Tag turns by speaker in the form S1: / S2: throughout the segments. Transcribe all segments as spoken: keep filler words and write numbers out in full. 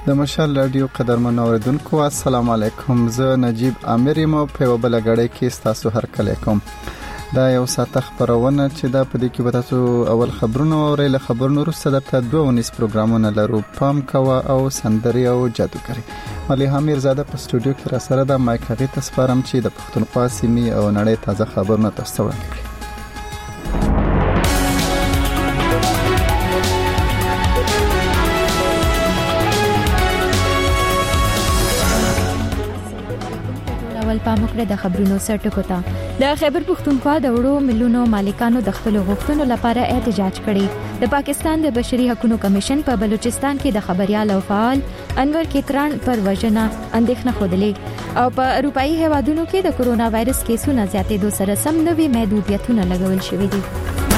S1: د مشال رادیو قدرمن اوریدونکو السلام علیکم. زه نجیب امیر یم په وبله غړې کې تاسو هر کله کوم. دا یو ساعت خبرونه چې دا په دې کې به تاسو اول خبرونه اورئ. له خبرونو وروسته د دوه ونیس پروګرامونه لرو. پام کوه او سندري او جادوګري. مليحه میرزاده په سټوډیو کې را سره د مایک هغه تاسفارم چې د پښتونخوا سیمې او نړۍ تازه خبرونه تاسو وړاندې کړي.
S2: پاموکړه د خبرونو سرټکو ته د خیبر پښتونخوا د وړو ملیونو مالکانو د خپل غوښتنو لپاره احتجاج کړي. د پاکستان د بشري حقوقو کمیشن په بلوچستان کې د خبريال او فعال انور کتران پر وژنه اندېښنه خوده او په اروپאי هیوادونو کې د کورونا وایرس کیسونو زیاتېدو سره سم نوي محدودیتونه لګول شوي دي.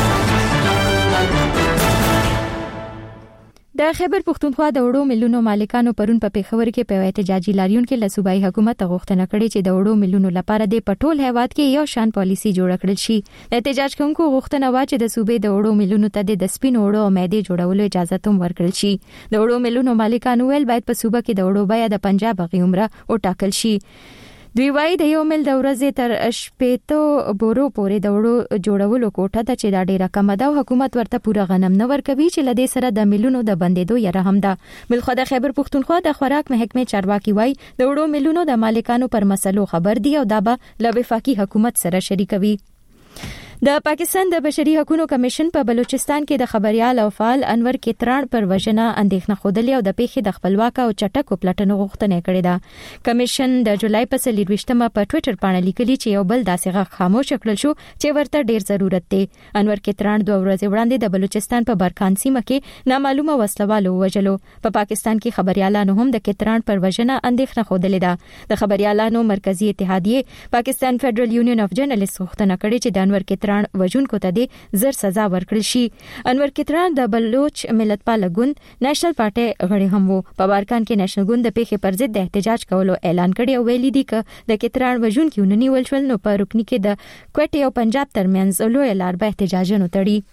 S2: د خیبر پښتونخوا د وړو ملیونو مالکانو پرون په پیښور کې په احتجاجي لاریون کې له صوبایي حکومت غوښتنه کړې چې د وړو ملیونو لپاره د پټول هیواد کې یو شان پالیسي جوړ کړل شي. د احتجاج کوونکو غوښتنه وا چې د صوبې د وړو ملیونو ته د سپین وړو او مېدې جوړولو اجازه هم ورکړل شي. د وړو ملیونو مالکانو ویل باید په صوبه کې د وړو بیا د پنجاب غي عمره او ټاکل شي. دوی وايي د یو مل د ورځې تر شپېتو بورو پورې د وړو جوړولو کوټه ته چې دا ډیره کم ده او حکومت ورته پوره غنم نه ورکوي چې لدې سره د ملیونو د بندیدو یره هم ده. بلخو د خیبر پښتونخوا د خوراک محکمې چارواکي وايي د وړو ملیونو د مالکانو پر مسلو خبر دي او دا به له وفاقي حکومت سره شریکوي. د پاکستان د بشري حقوقو کمیشن په بلوچستان کې د خبريال او فعال انور کتران پر وژنه اندېښنه خوده او د پیښې د خپلواک او چټکو پلټنو غوښتنه کړې ده. کمیشن د جولای په څلرويشتمه په ټوئیټر باندې لیکلي چې یو بل داسې غږ خاموش کړل شو چې ورته ډیر ضرورت دی. انور کتران دوه ورځې وړاندې د بلوچستان په برکان سیمه کې نامعلومه وسلوالو وژلو. په پاکستان کې خبريالانو هم د کتران پر وژنه اندېښنه خوده ده. د خبريالانو مرکزی اتحادیه پاکستان فدرل یونین اف جرنالست غوښتنه کړې چې د انور کتران وژونکو ته د زر سزا ورکړل شي. انور کتران د بلوچ ملت پال ګوند نېشنل پارټي غړی هم وو. په بارکان کې نېشنل ګوند د پیښې پر ضد د احتجاج کولو اعلان کړی او ویلي دی چې د کتران وژونکو ونني ولشل نو په رکنی کې د کوټي او پنجاب ترمنځ لوی لار به احتجاجونه تړي.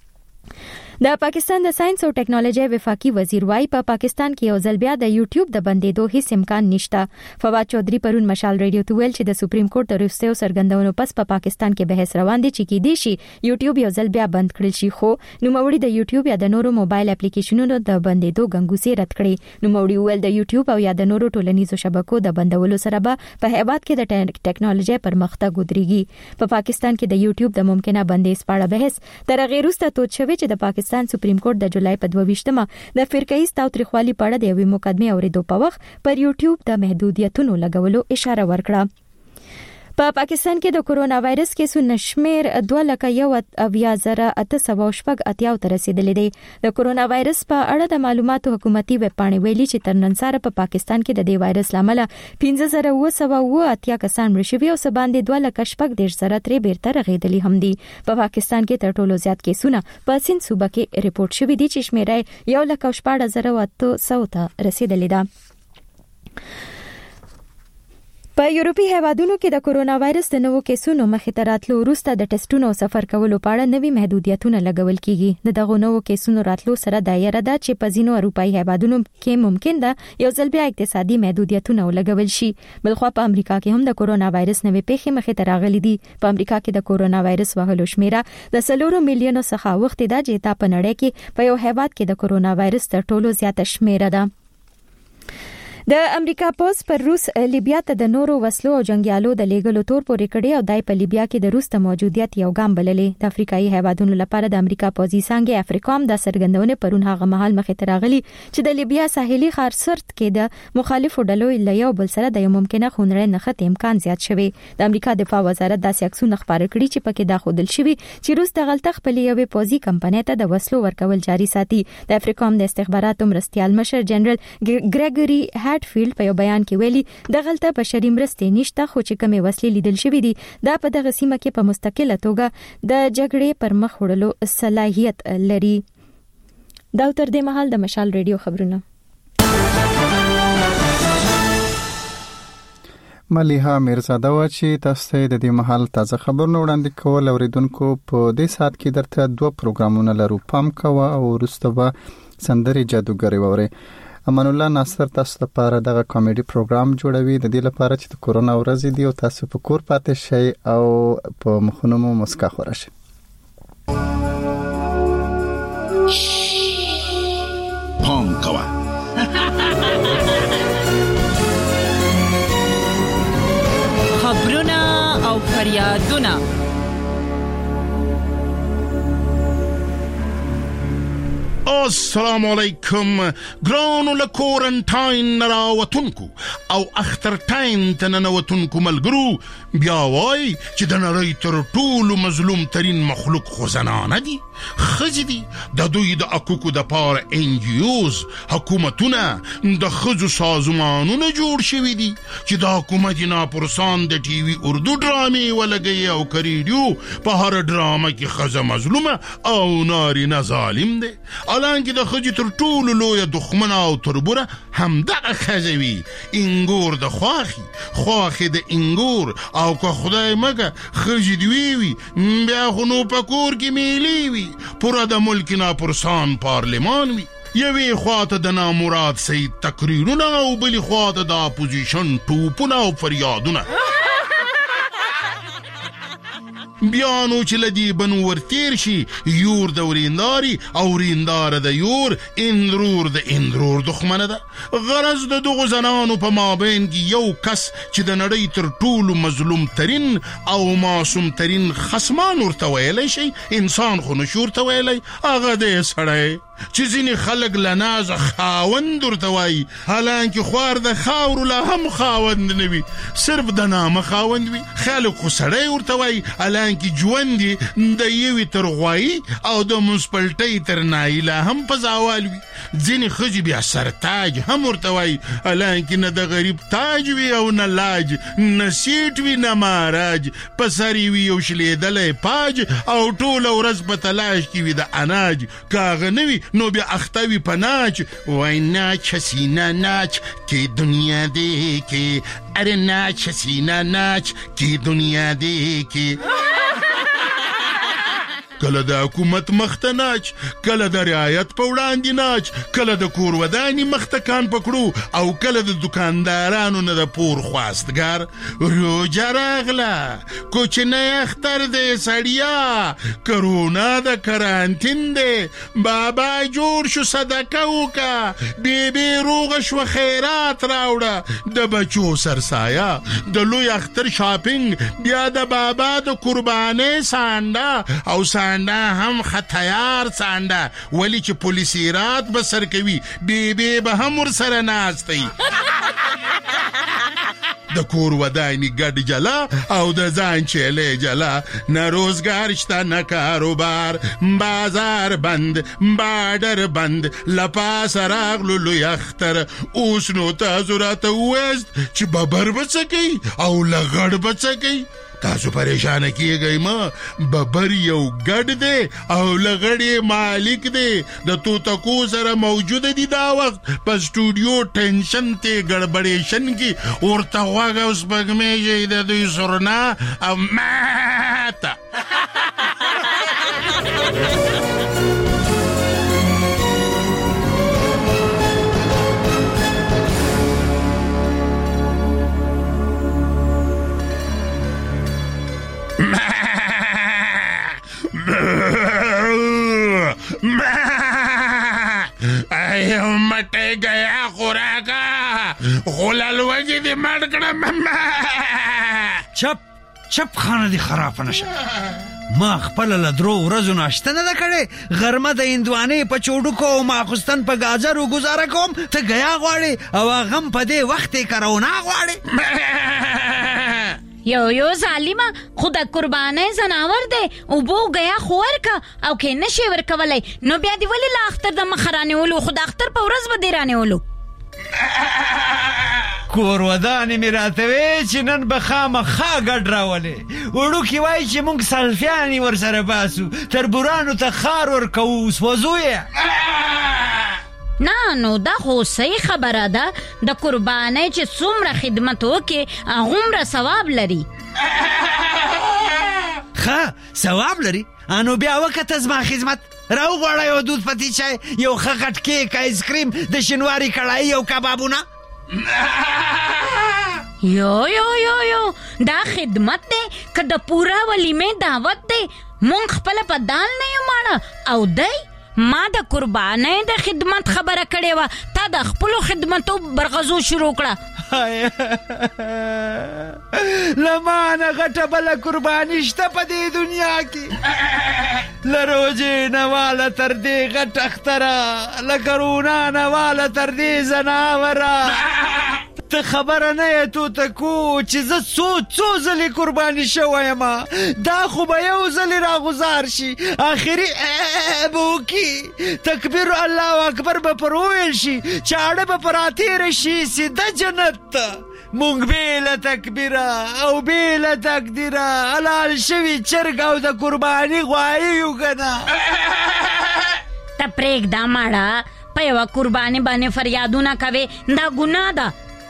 S2: د پاکستان د ساينس او ټیکنالوژي وفاقي وزیر وايي په پا پاکستان کې یو ځل بیا د یوټیوب د بندیدو هیڅ امکان نشته. فواد چودھری پرون مشال رادیو ته ویل چې د سپریم کورټ د وروستیو سرګندونو پس په پا پاکستان کې بحث روان دي چې کې دي شي یوټیوب یو ځل بیا بند کړل شي. خو نوموړي د یوټیوب یا د نورو موبایل اپلیکیشنونو د بندیدو غنګوسي رد کړي. نوموړي ویل د یوټیوب او یا د نورو ټولنیزو شبکو د بندولو سره به په هیواد کې د ټیکنالوژي پرمختګ ودرېږي. په پا پاکستان کې د یوټیوب د ممکنه بندیز په اړه بحث تر هغه وروسته توت شوی چې د پاکستان سپریم کورټ د جولای په دوه ویشتمه د فرقې تاوتریخوالي په اړه د یوې مقدمې اوریدو په وخت پر یوټیوب د محدودیتونو لګولو اشاره ورکړه. په پا پاکستان کې د کورونا وایرس کیسونو شمیر دوه لکه یو اویا زره اته سوه شپږ اتیا ته رسیدلی دی. د کورونا وایرس په اړه د معلوماتو حکومتي ویب پاڼې ویلي چې تر نن سره په پا پاکستان کې د دې وایرس لامل پنځه زره اوه سوه اوه اتیا کسان مړه شوي او څه باندې دوه لکه شپږ دېرش زره ترې بیرته رغېدلي هم دي. په پاکستان کې تر ټولو زیات کیسونه په سند صوبه کې ریپورت شوي دي چې شمیر یې یو لکه شپږ زره اته سوه ته رسیدلی ده. په یورپی هیوادونو کې د کورونا وایرس د نوو کیسونو مخې ته راتلو وروسته د ټیسټونو او سفر کولو په اړه نوي محدودیتونه لګول کیږي. د دغه نوو کیسونو راتلو سره د یره ده چې په ځینو اروپאי هیوادونو کې ممکن ده یو ځل بیا اقتصادي محدودیتونه ولګول شي. بلخو په امریکا کې هم د کورونا وایرس نوې پیښې مخې ته راغلي دي. په امریکا کې د کورونا وایرس وهلو شمیره د سلورو میلیونو څخه وخت ده چې تا په نړۍ کې په یو هیواد کې د کورونا وایرس تر ټولو زیاته شمیره ده. د امریکا پوز پر روس لیبیا ته د نورو وسلو او جنگیالو د لیګلو تور پورې کړي او دای په لیبیا کې د روس ته موجودیت یو ګام بللې. د افریقایي هیوادونو لپاره د امریکا پوزي څنګه افریقام د سرګندونه پرون هغه مهال مخې ته راغلي چې د لیبیا ساحلي ښار سرت کې د مخالفو ډلو له یو بل سره د یو ممکنه خونړۍ نښت امکان زیات شوی. د امریکا دفاع وزارت داسې عکسونه خبره کړي چې پکې دا خودل شوی چې روس د غلطه خپل یوې پوزي کمپنۍ ته د وسلو ورکول جاري ساتي. د افریقام د استخباراتو مرستيال مشر جنرال ګریګوري هاټفیلډ په یو بیان کې ویلي د غلطه بشري مرستې نشته خو چې کومې وسلې لیدل شوې دي دا په دغه سیمه کې په مستقله توګه د جګړې پر مخ وړلو صلاحیت لري. دا تر دې مهال د مشال رادیو خبرونه.
S1: مليحه میرزاده و چې تاسو ته د دې مهال تازه خبرونه وړاندې کول اوریدونکو په دې سات کې درته دوه پروګرامونه لرو. پام کوه او وروسته به سندري جادوګري ووري. امان الله ناصر تاسو لپاره دغه کامیډي پروګرام جوړوي د دې لپاره چې د کورونا ورځې دی او تاسو په کور پاتې شئ او په مخونو مو مسکا خورئ.
S3: پام کوه
S4: خبرونه او فریادونه
S3: السلام علیکم ګرانو له کورنټاین راوتونکو او اخترټاین ته ننوتونکو ملګرو، بیا وای چې د نړۍ تر ټولو مظلوم ترین مخلوق خو زنانه دي، ښځې دي. د دوی د حقوقو د پاره ان جی اوز، حکومتونه د ښځو سازمانونه جوړ شوي دي چې د حکومت ناپرسان د ټي وي اردو ډرامې ولګوي او کریډیو په هر ډرامه کې ښځه مظلومه او نارینه ظالم دی. حالانکه د ښځې تر ټولو لویه دښمنه او تربوره همدغه ښځه وي. انګور د خواښي، خواښې د انګور، او که خدای مګه ښځې دوی وي بیا خو نو په کور کې میلې وي، پوره د ملک ناپرسان پارلمان وي. یوې خواته د نامراد سید تقریرونه او بلې خواته د اپوزیشن ټوپونه او فریادونه. بیا نو چې لدی بنو ورتیر شي یور د ورینداري او وریندار د یور، اندرور د اندرور دښمنه ده. غرض د دغو زنانو په مابین کې یو کس چې د نړۍ تر ټولو مظلوم ترین او معصوم ترین خصمان ورته ویلی شي، انسان خو نشي ورته ویلی، هغه دی سړی چې ځینې خلک له نازه خاوند ورته وایي، حالانکه خوار د خاورو لا هم خاوند نه وي، صرف د نامه خاوند وي. خلک خو سړی ورته وایي، حالانکه ژوند یې د یوې تر غوایي او د منسپلټۍ تر نایي لا هم په زوال وي. ځینې ښځې بیا سرتاج هم ورته وایي، حالانکه نه د غریب تاج وي او نه لاج، نه سیټ وي نه ماراج، په سر یې وي یو شلېدلی پاج او ټوله ورځ په تلاش کې وي د اناج. که هغه نه وي نو بیا اختوی په ناچ، وای ناچ حسینه ناچ که دنیا دی که، اره ناچ حسینه ناچ که دنیا دی که. کله د حکومت مخته ناچ، کله د رعایت په وړاندې ناچ، کله د کور ودانې مخته کان پکړو او کله د دکاندارانو نه د پور خواستګار. روجه راغله، کوچنی اختر دی سړیا، کرونا د کرانتین دی، بابا جوړ شو صدقه وکه، بیبي روغه شو خیرات راوړه، د بچو سرسایه، د لوی اختر شاپینګ، بیا د بابا د قربانۍ سانډه او سانډه هم خطیار سانډه، ولی چې پولیسی رات به سر کوي، بیبي به هم ور سره ناستی. د کور ودانی ګډ جلا او د ځان چیلې جلا، نه روزګار شته نه کاروبار، بازار بند بارډر بند، لپاس راغلو لوی اختر، اوس نو تاسو راته ووایاست چې ببر به څه کوي او لغړ به څه کوي. تاسو پریشانه کیږئ ما، ببر یو ګډ دی او لغړې مالک دی، د توتکو سره موجود دی دا وخت په سټوډیو ټینشن ته ګړبړېشن کې ورته غوږ او سپږمې یې د دوی سرنا او ماته. ایو مٹے گیا خوراکا غلال وگی دی مڑکڑا مما.
S5: چپ چپ خانه دی خراب نشه. ما خپل له درو ورځو ناشته نه کړې، غرمه د هندوانې په چوډکو او ماخستن په گاجرو گزاره کوم، ته گیا غواړې او غم په دې وخت کرونا غواړې.
S6: یو یو ظالمه، خو د قربانۍ زناور دی، اوبو گیا خو ورکه او که نشي ورکولی نو بیا دی ولې له اختر د مخه رانیولو، خو د اختر په ورځ به دی رانیولو.
S5: کور ودانې مې راته وې چې نن به خامخا ګډ راولې، وړوکي وایي چې موږ سلفیانې ورسره باسو، تربورانو ته خار ورکوو، سوځو یې.
S6: نه نو دا خو صحیح خبره ده، د قربانۍ چې څومره خدمت وکې هغومره ثواب لري.
S5: ښه ثواب لري، انو بیا وکته زما خدمت. راو غواړه یو دود پتی چای، یو ښه غټ کیک، آیس کریم، د شینواري کړایي او کبابونه.
S6: یو یو یو یو دا خدمت دی که د پورا ولیمې دعوت دی؟ مونږ خپله په دال نه یو ماړه او دی ما د قربانۍ د خدمت خبره کړې وه، تا د خپلو خدمتو برغزو شروع کړه.
S5: له ما نه غټه بله قرباني شته په دې دنیا کې؟ له روژې نه واله تر دې غټ اختره، له کرونا نه واله تر دې زناوره. ته خبره نه یې توتکو چې زه څو څو ځلې قرباني شوی یم، دا خو به یو ځلې راغوزار شي، آخري به وکړي، تکبیر الله اکبر به پر وویل شي، چاړه به پر راتېره شي سیده جنت ته. مونږ بېله تکبیره او بېله تقدیره حلال شوي چرګ او د قرباني غوایي یو که نه.
S6: ته پرېږده ماړه، په یوه قرباني باندې فریادونه کوې، دا ګناه ده.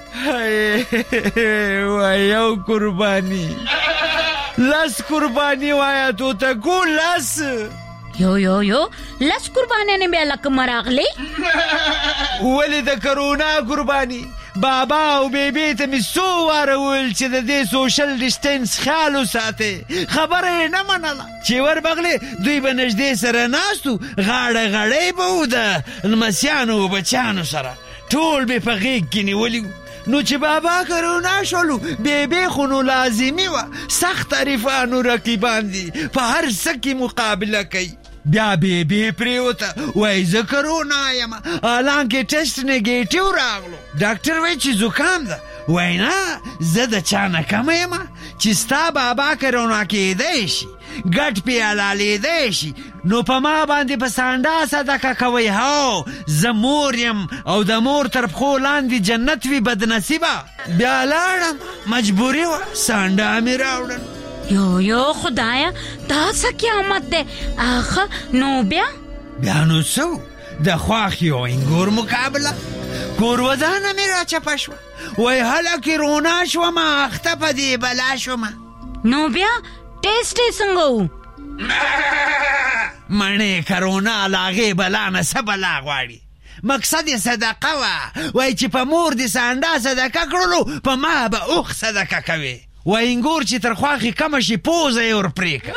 S5: وای یو قربانی، لس قربانی وایا توتکو، لس.
S6: یو یو یو لس قربانیانې بیا لکه مراغلې؟
S5: ولې د کرونا قربانی؟ بابا او بیبي ته مې څو واره وویل چې د دې سوشل ډسټنس خیال وساتئ، خبره یې نه منله. چې وربغلې دوی به نږدې سره ناست وو، غاړه غړی به و د لمسیانو او بچیانو سره، ټول به په غېږ کې نیولي وو. نو چې بابا کرونا شولو، بیبي خو نو لازمي وه، سخت عارفانو رقیبان دي، په هر څه کې مقابله کوي. بیا بیبي پرېوته، وایي زه کرونا یم، حالانکې ټسټ نیګیټیو راغلو. ډاکټر وایي چې زکام ده، وایي نه زه د چا نه کمه یم، چې ستا بابا کرونا کېدی شي، ګټ پې حلالېدی شي، نو په ما باندې په سانډا صدقه کوئ. هو زه مور یم او د مور تر پښو لاندې جنت وي بدنصیبه. بیا لاړم، مجبوري وه، سانډا مې راوړل.
S6: یو یو خدایا دا څه قیامت دی؟ آخه نو بیا؟
S5: بیا نو څه د خواښې او انګور مقابله، کور ودانه مې راچپه شوه، وایي هلکې رونا شومه، اخته په دې بلا شومه.
S6: نو بیا ټیسټ یې څنګه و؟
S5: مڼې کرونا له هغې بلا نه څه بلا غواړي؟ مقصد یې صدقه وه، وایي چې په مور دې سانډا صدقه کړلو، په ما به اوښ صدقه کوې. وایي انګور چې تر خواښې کمه شي پوزه یې ورپرېږه.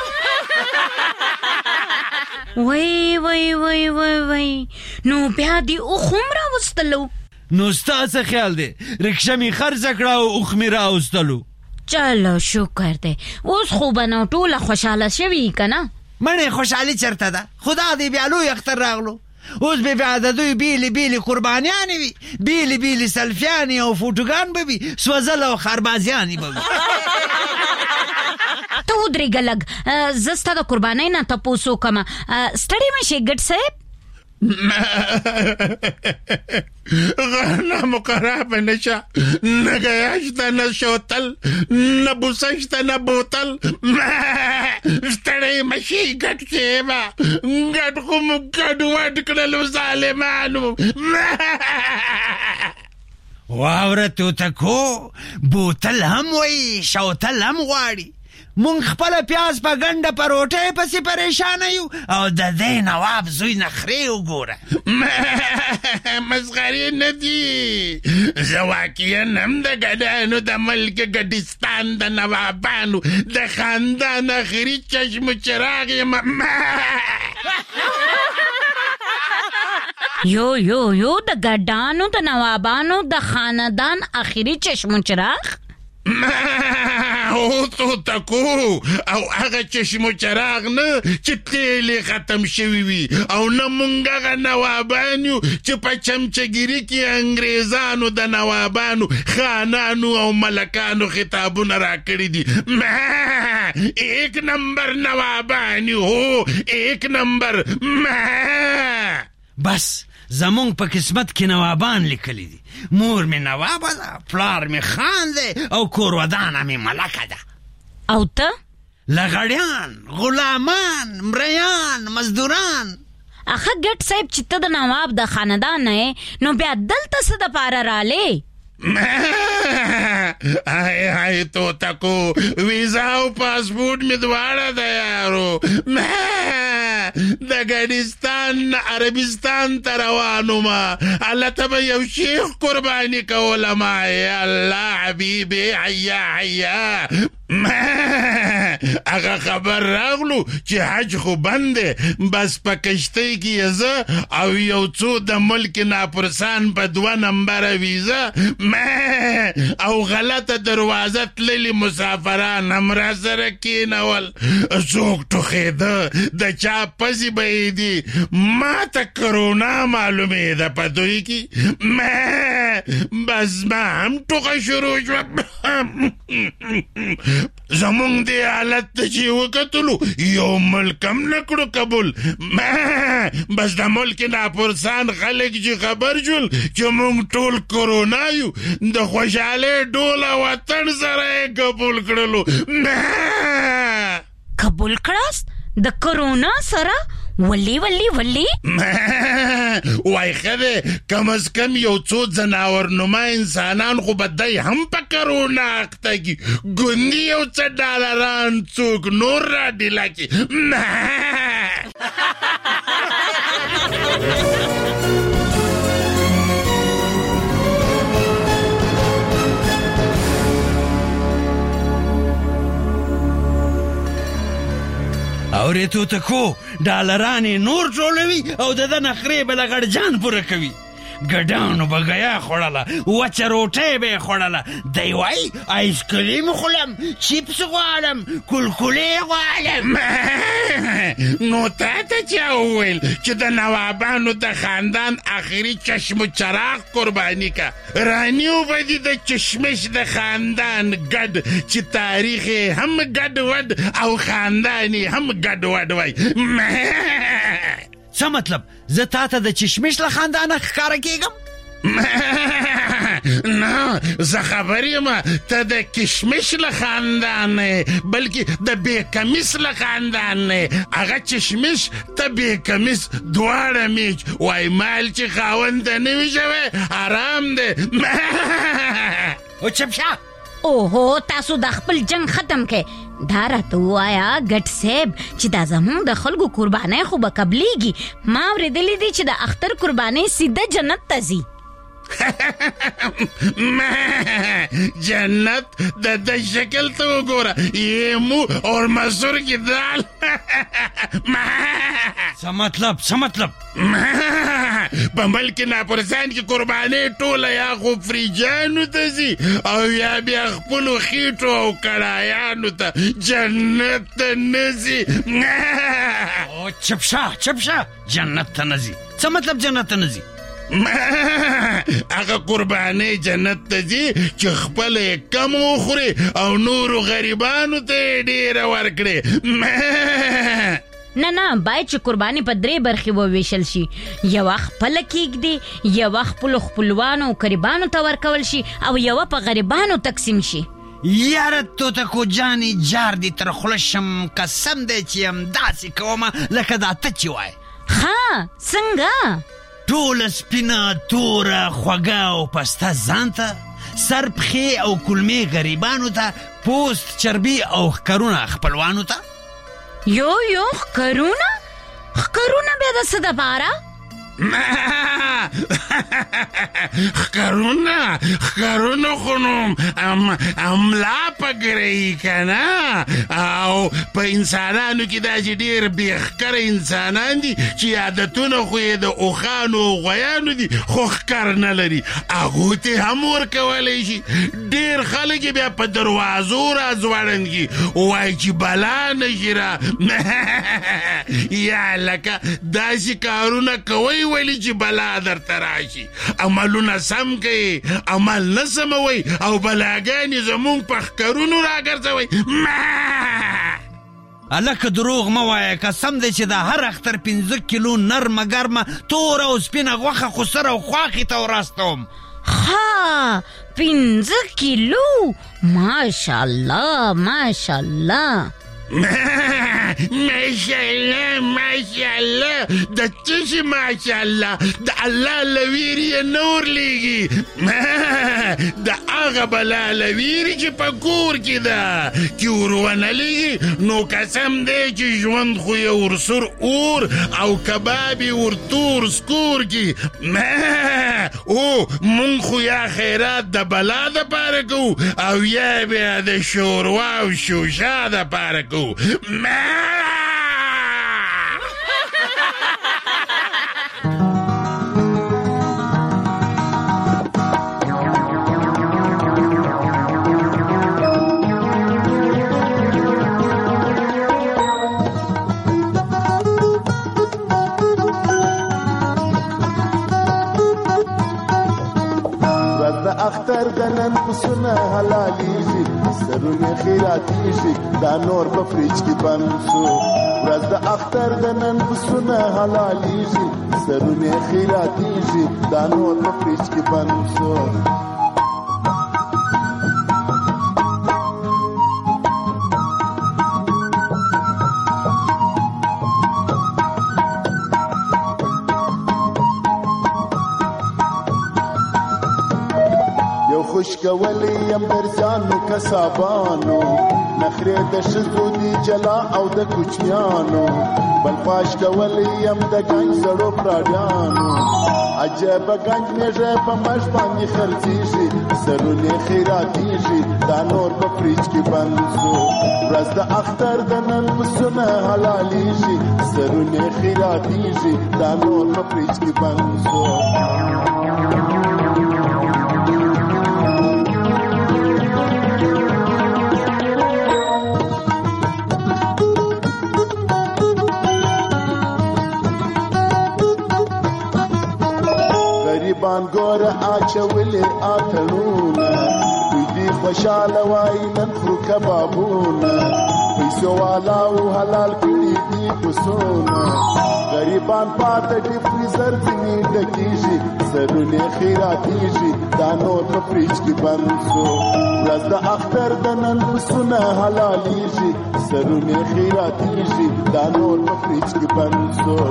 S6: وای وای وای وای وای نو بیا دې اوښ هم راوستلو؟
S5: نو ستا څه خیال دی؟ رکشه مې خرڅه کړه او اوښ مې راوستلو.
S6: چلو شکر دی، اوس خو به نو ټوله خوشحاله شوي که نه؟
S5: مڼې خوشحالي چېرته ده؟ خدا دې بیا لوی اختر راغلو، اوس به بیا د دوی بیلې بیلې قربانیانې وي، بیلې بیلې سلفیانې او فوټوګان به وي، سوځل او خربازیانې به وي.
S6: ته ودرېږه لږ، زه ستا د قربانۍ نه تپوس وکړم. ستړی مه شې ګډ صاحب؟
S3: غنمو خراب نشه، نه گیا شته، نه شوتل، نه بوسه شته، نه بوتل. ستړی مه شي ګډ صاحبه، ګډ خو مو ګډوډ کړل ظالمانو.
S5: واوره توتکو، بوتل هم وایي، شوتل هم غواړي. مونږ خپله پیاز په ګنډه په روټۍ پسې پریشانه یو، او د دې نواب زوی نخرې وګوره.
S3: مسخرې نه دي، زه واقعا هم د ګډانو د ملک ګډستان د نوابانو د خاندان اخري چشم و چراغ یم.
S6: یو یو یو د ګډانو د نوابانو د خاندان اخري چشم و چراغ؟
S3: او توتکو، او هغه چشم و چراغ نه چې تیل ختم شوي وي، او نه مونږ هغه نوابان یو چې په چمچګیري کې انګریزانو د نوابانو خانانو او ملکانو خطابونه راکړي دي. ایک نمبر نوابان یو، هو ایک نمبر.
S5: بس زمونږ په قسمت کې نوابان لیکلی دي، مور مې نوابه ده، پلار مې خان دی، او کور ودانه مې ملکه ده.
S6: او ته؟
S5: لغړیان، غلامان، مریان، مزدوران.
S6: اخه ګټ صاحب چې ته د نواب د خاندان نه نو بیا دلته څه دپاره رالې؟
S3: های های توتکو، ویزا او پاسپورت می دواړه ده یارو. د ګډستان عربستان ته روانو ما الله ته به یو شیخ قرباني کولم یا الله حبیبي حیا حیا هغه خبر راغلو چې حج خو بند دی بس په کشتۍ کې زه او یو څو د ملک ناپرسان په دوه نمبره ویزه او غلطه دروازه تللي مسافران هم را سره کېنول څوک ټوخېده د چا پسې به یې دي ما ته کرونا معلومېده په دوی کې بس ما هم ټوخه شروع شوه زمونږ دې حالت ته چې وکتلو یو ملک هم نه کړو قبول بس د ملک ناپرسان خلک چې خبر شول چې مونږ ټول کرونا یو د خوشحالۍ ډوله وطن سره یې قبول کړلو
S6: قبول کړاست د کرونا سره ولی ولی ولی
S3: وای خده کم از کم یو څو ځناورنما انسانان خو به دی هم په کرونا اخته کي ګوندي یو څه ډالران څوک نور را ډیلا کي
S5: اورې توتکو ډالرانې نور ټولوي او د ده نخرې به له غړجان پوره کوي ګډانو به ګیا خوړله وچه روټۍ به یې خوړله دی وایي آیسکریم خورم چیپس غواړم کلکلې غواړم
S3: نو تا ته چا وویل چې د نوابانو د خاندان آخري چشم و چراغ قرباني که رانیو به دي د چشمش د خاندان ګډ چې تاریخ هم ګډ وډ او خاندان هم ګډ وډ وای
S5: څه مطلب زه تا ته د چشمش له خاندانه ښکاره کېږم
S3: نه زه خبر یم ته د کشمش له خاندان نه بلکې د بې کمیس له خاندان نه هغه چشمش ته بې کمیس دواړه میچ وای مال چې خاوند ته نه وي شوی حرام دی
S5: او چپ شه
S6: اوهو تاسو د خپل جنگ ختم کړئ دا راته ووایه ګډ صاحب چې دا زموږ د خلکو قربانۍ خو به قبلیږي ما اورېدلی دي چې د اختر قربانۍ سیده جنت ته ځي
S3: جنت د د شکل ته وګوره یمو اور مسور کی دال
S5: څه مطلب څه مطلب
S3: په ملک ناپرسان کې قربانۍ ټوله یا خو فریجانو ته ځي او یا بیا خپلو خیټو او کړایانو ته جنت ته نه ځي
S5: او چپ شه چپ شه جنت ته نه ځي څه مطلب جنت ته نه ځي
S3: هغه قربانۍ جنت ته ځي چې خپله یې کم وخوري او نورو غریبانو ته یې ډېره ورکړي
S6: نه نه باید چې قرباني په درې برخې وویشل شي یوه خپله کیږدي یوه خپلو خپلوانو او قریبانو ته ورکول شي او یوه په غریبانو تقسیم شي
S5: یاره توتکو جانې جار دي تر خوله شم قسم دی چې همداسې کومه لکه دا ته چې وایې
S6: ښه څنګه
S5: ټوله سپینه توره خوږه او پسته ځان ته سر پښې او کلمې غریبانو ته پوست چربي او ښکرونه خپلوانو ته
S6: یو یو ښکرونه ښکرونه بیا د څه دپاره
S3: ښکرونه ښکرونه خو نو املا پګرهي که نه او په انسانانو کې داسې ډېر بېښکره انسانان دي چې عادتونه خو یې د اوښانو او غویانو دي خو ښکر نه لري هغو ته هم ورکولی شي ډېر خلک یې بیا په دروازو راځوړندي وایي چې بلا نه شي را یا لکه داسې کارونه کوئ ولی چې بلا درته راشي عملونه سم کوي عمل نه سموئ او بلاګانې زمونږ په ښکرونو راګرځوئ
S5: هلکه دروغ مه وایه قسم دی چې د هر اختر پنځه کیلو نرمه ګرمه توره او سپینه غوښه خو سره او خواښې ته وراستوم
S6: ها پنځه کیلو ماشاءالله ماشاءالله
S3: ماشاءالله ماشاءالله د چشي ماشاءالله د الله لویری نور لیگی د آغا بلا لویری چی پا کور کی دا کی ورونه لیگی نو قسم دی چی ژوند خوی ورسر اور او کبابی ورتور سکور کی او من خویا خیرات د بلا دا پارکو او یا بیا د شوروا و شوشا دا پارکو
S7: اختر دنن پسونه حلالیږي سرونه خیراتیږي دا نور په فریج کې بند شو ورځ د اختر دنن پسونه حلالیږي سرونه خیراتیږي دا نور په فریج کې بند شو خوشکولی یم در ځانو کسابانو نخرې د ښځو دي جلا او د کوچنیانو بل فاش کولی یم د ګنج زړو پراډیانو عجبه ګنج میږه په مش باندې خرڅیږي سرونه خیراتیږي دا نور په فریج کې بند شو ورځ د اختر د نن پسونه حلالیږي سرونه خیراتیږي دا نور په فریج کې بند شو بانګور اچولې اتړونه دوی خوشاله وای نن خو کبابونه پیسو والا او حلال کړي دي پسونه غریبان پاتې دي فریزر ځنی ډکیږي سرونه خیراتیږي دا نور په فریج کې بند شو ورځ د اختر د نن پسونه حلالیږي سرونه خیراتیږي دا نور په فریج کې بند شو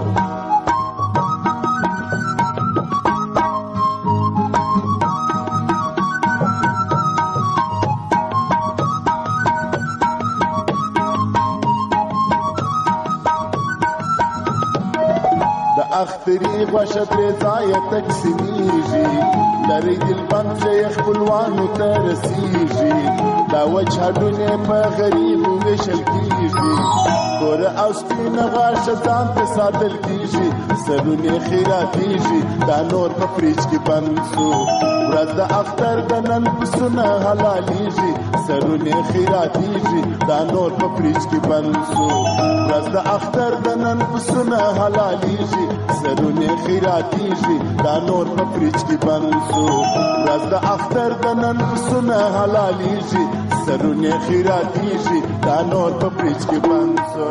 S7: اختری غوشه ترې ځایه تقسیمیږي لرې دلبند چې خپلوانو ته رسیږي دا وچ هډونه په غریبو ویشل کیږي کور او سپینه غاښه ځان ته ساتل کیږي سرونه خیراتیږي دا نور په فریج کې بند شو ورځ د اختر د نن پسونه حلالیږي سرونه خیراتیږي دا نور په فریج کې بند شو ورځ د اختر د نن پسونه حلالیږي سرونه خیراتیږي دا نور په فریج کې بند شو ورځ د اختر د نن پسونه حلالیږي سرونه خیراتیږي دا نور په فریج کې بند شو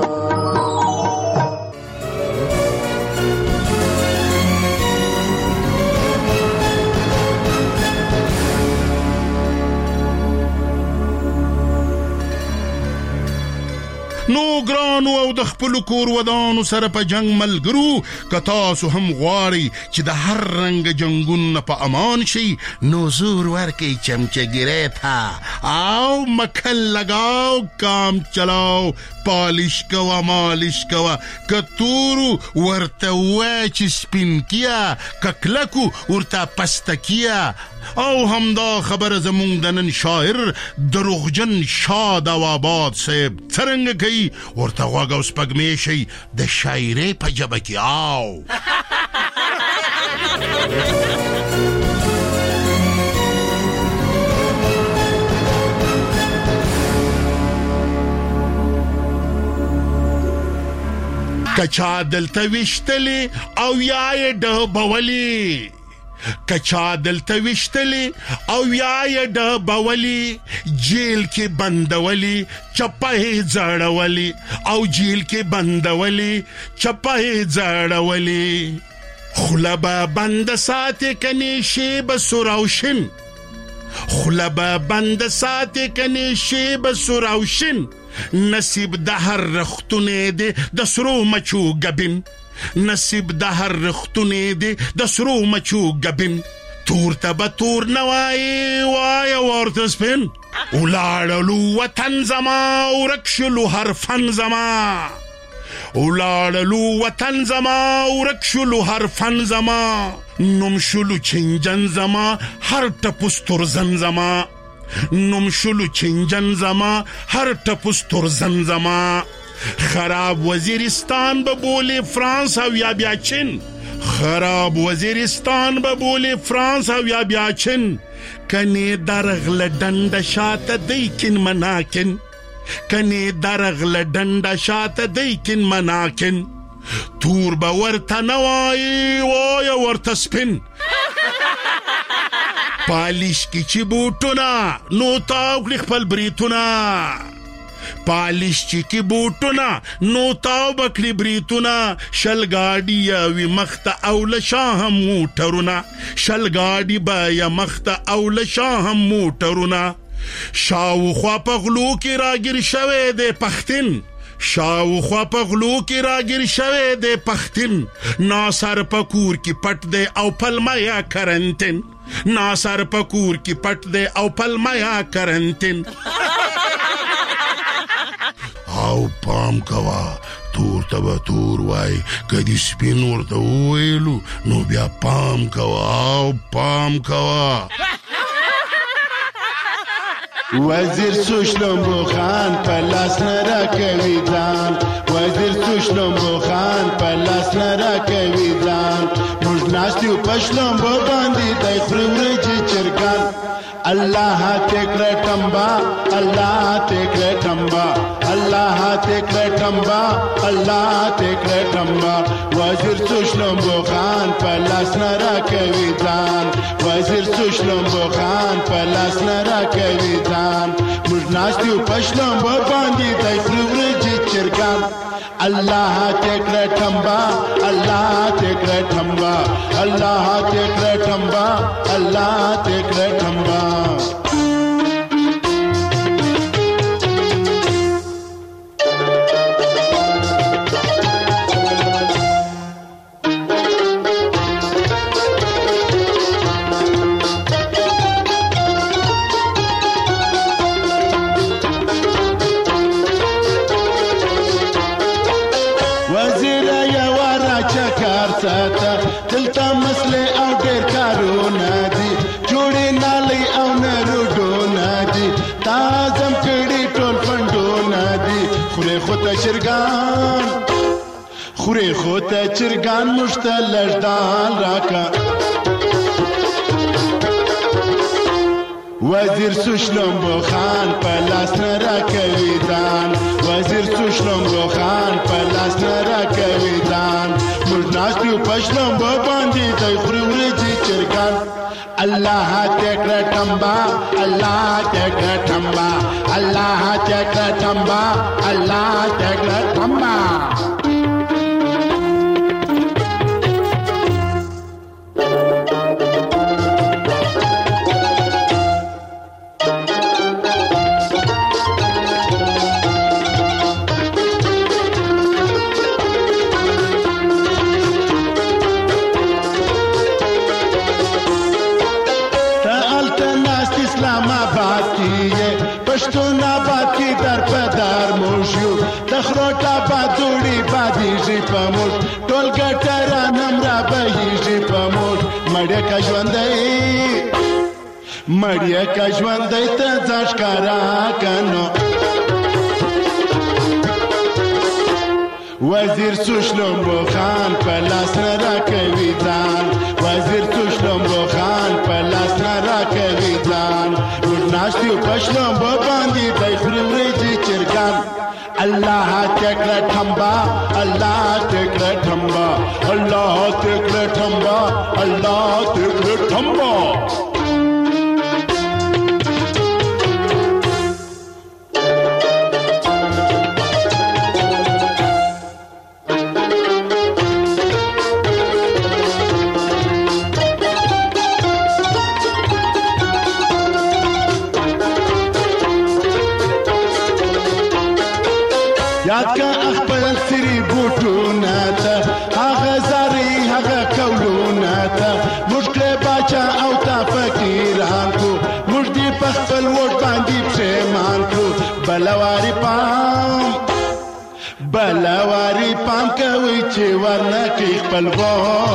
S3: نو ګرانو او د خپل کور ودانو سره په جنگ ملګرو که تاسو هم غواړئ چې د هر رنګ جنگونو په امان شي نو زور ورکئ چمچه‌ګیرۍ ته او مکل لګاو کام چلاو پالش کوه مالش کوه که تورو ورته ووایه چې سپین کیه که کلکو ورته پسته کیه او همدا خبر زمونږ د نن شاعر دروغجن شاد او آباد صاحب څرنګه کوي ورته غوږ او سپږمې شي د شاعرۍ په ژبه کې آو کچا دلته وشتلی او یا یې ډبولی کچا دلته وشتلی او یا یې ډبولی جیل کې بندولی چپه زړولی او جیل کې بندولی چپه زړولی خوله به بند ساتې کنې شی به سوراوشن خلبه بند ساتي کني شی به سراوشن نصیب د هر رختونه دي د سرو مچو غبن نصیب د هر رختونه دي د سرو مچو غبن تور تبه تور نوای وای ورته سپین ولاړلو وطن زما ورکشلو هر فن زما ولاړلو وطن زما ورکشلو هر فن زما نوم شلو چنجن زما هر ټپستر زن زما نوم شلو چنجن زما هر ټپستر زن زما خراب وزیرستان به بوله فرانس او یا بیا چین خراب وزیرستان به بوله فرانس او یا بیا چین کنی درغل دند شات دیکن مناکن کنی درغل دند شات دیکن مناکن تور به ورته نوای وای ورته سپین پالیش کی چی بوټونه نو تاو کلی خپل بریتونه پالیش چی کی بوټونه نو تاو بکلی بریتونه شلګاډي وی مخته اول شاهم موټرونه شلګاډي با مخته اول شاهم موټرونه شاو خوا په غلو کې راګر شوه د پختن شاو خوا په غلو کې راګر شوه د پختن ناصر پکور کې پټ دی او پلمیا کرنتن ناصر پکور کی پټ دے او پلمیا کرنتن او پام کوا تور تبا تور وای کدی سپین ورته ویلو نو بیا پام کوا او پام کوا
S7: وزیر سوشلمبو خان پلاس نرا کوي ځان وزیر سوشلمبو خان پلاس نرا کوي ځان موږ ناستیو پښلمبو باندې دای خورورجی چرګان الله تکړه ټمبا الله تکړه ټمبا الله تکړه ټمبا الله تکړه ټمبا وزیر سوشلمبو خان پلاس نرا کوي ځان وزیر سوشلمبو خان پلاس نرا کوي ځان موږ ناستیو پښلمبو باندې دای خورورجی چرګان الله تکړه ټمبا الله تکړه ټمبا الله تکړه ټمبا الله تکړه ټمبا دلتا مسله او ډیر کارونه دي جوړې نالي او نروډونه دي تازم کړي ټول فندونه دي خوري خو ته چرګان خوري خو ته چرګان مشتلش دال راکا وزیر سوشلمبو خان پلاس نرا کوي ځان وزیر سوشلمبو خان پلاس نرا کوي ځان موږ ناستیو پښلمبو باندې دای خورورجی چرګان الله تکړه ټمبا الله تکړه ټمبا الله تکړه ټمبا الله تکړه ټمبا پښتون آباد کی در پدار موشیو تخروټ آباد جوړي بادي جي پموش ټول ګټران هم را بهيږي پموش مړه کا ژوندۍ مړه کا ژوندۍ ته ځاشکارا کنو وزیر سوشلمبو خان پلاس نرا کوي ځان وزیر سوشلمبو خان پلاس نرا کوي ځان ناشتیو پښلمبو باندې دای خورورجی چرګان الله تکړه ټمبا الله تکړه ټمبا الله تکړه ټمبا الله تکړه ټمبا یاد کا خپل سری بوټونه ته هغه زاري هغه کولونه ته مشکل باچا او تا فقیران کو موږ دې په خپل وټ باندې پښېمان کو بلواري پام بلواري پام کوي چې ورنه کې خپل وو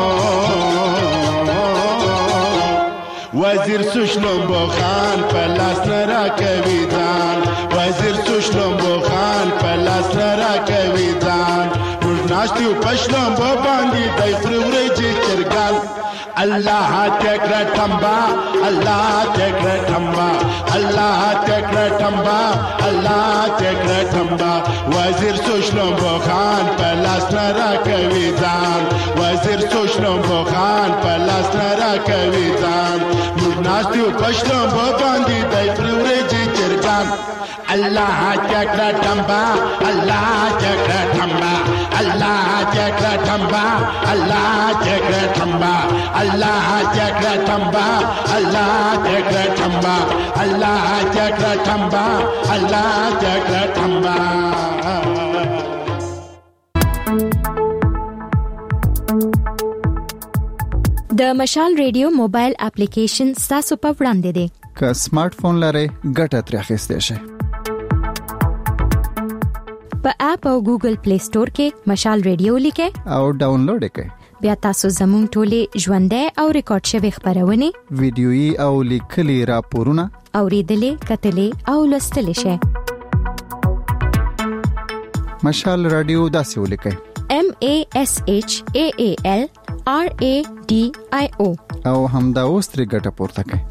S7: وزیر سوشلمبو خان پلاس نرا کوي ځان وزیر سوشلمبو خان پلاس نرا کوي ځان موږ ناشتي پښلمبو باندې دای فرورجي چرګان الله تکړه ټمبا الله تکړه ټمبا الله تکړه ټمبا الله تکړه ټمبا وزیر سوشلمبو خان پلاس نرا کوي ځان وزیر سوشلمبو خان پلاس نرا کوي ځان موږ ناشتي پښلمبو باندې دای فرورجي چرګان الله تکړه ټمبا الله تکړه ټمبا الله تکړه ټمبا الله تکړه ټمبا الله تکړه ټمبا الله تکړه ټمبا الله تکړه ټمبا الله تکړه ټمبا
S2: د مشال ریډیو موبایل اپلیکیشن تاسو په وړاندې دی
S1: که سمارټ فون لرئ ګټه ترې اخیستئ شئ
S2: په اپ او ګوګل پلی سٹور کې مشال ریډیو لیکئ
S1: او ډاونلوډ کړئ
S2: بیا تاسو زموږ ټولې ژوندۍ او ریکارډ شوی خبرونه
S1: ویډیويي او لیکلي راپورونه
S2: اوریدلې کتلې او لوستلې شئ
S1: مشال رادیو داسې ولیکئ
S2: M A S H A A L R A D I O
S1: او همدا اوس ترې ګټه پورته کړئ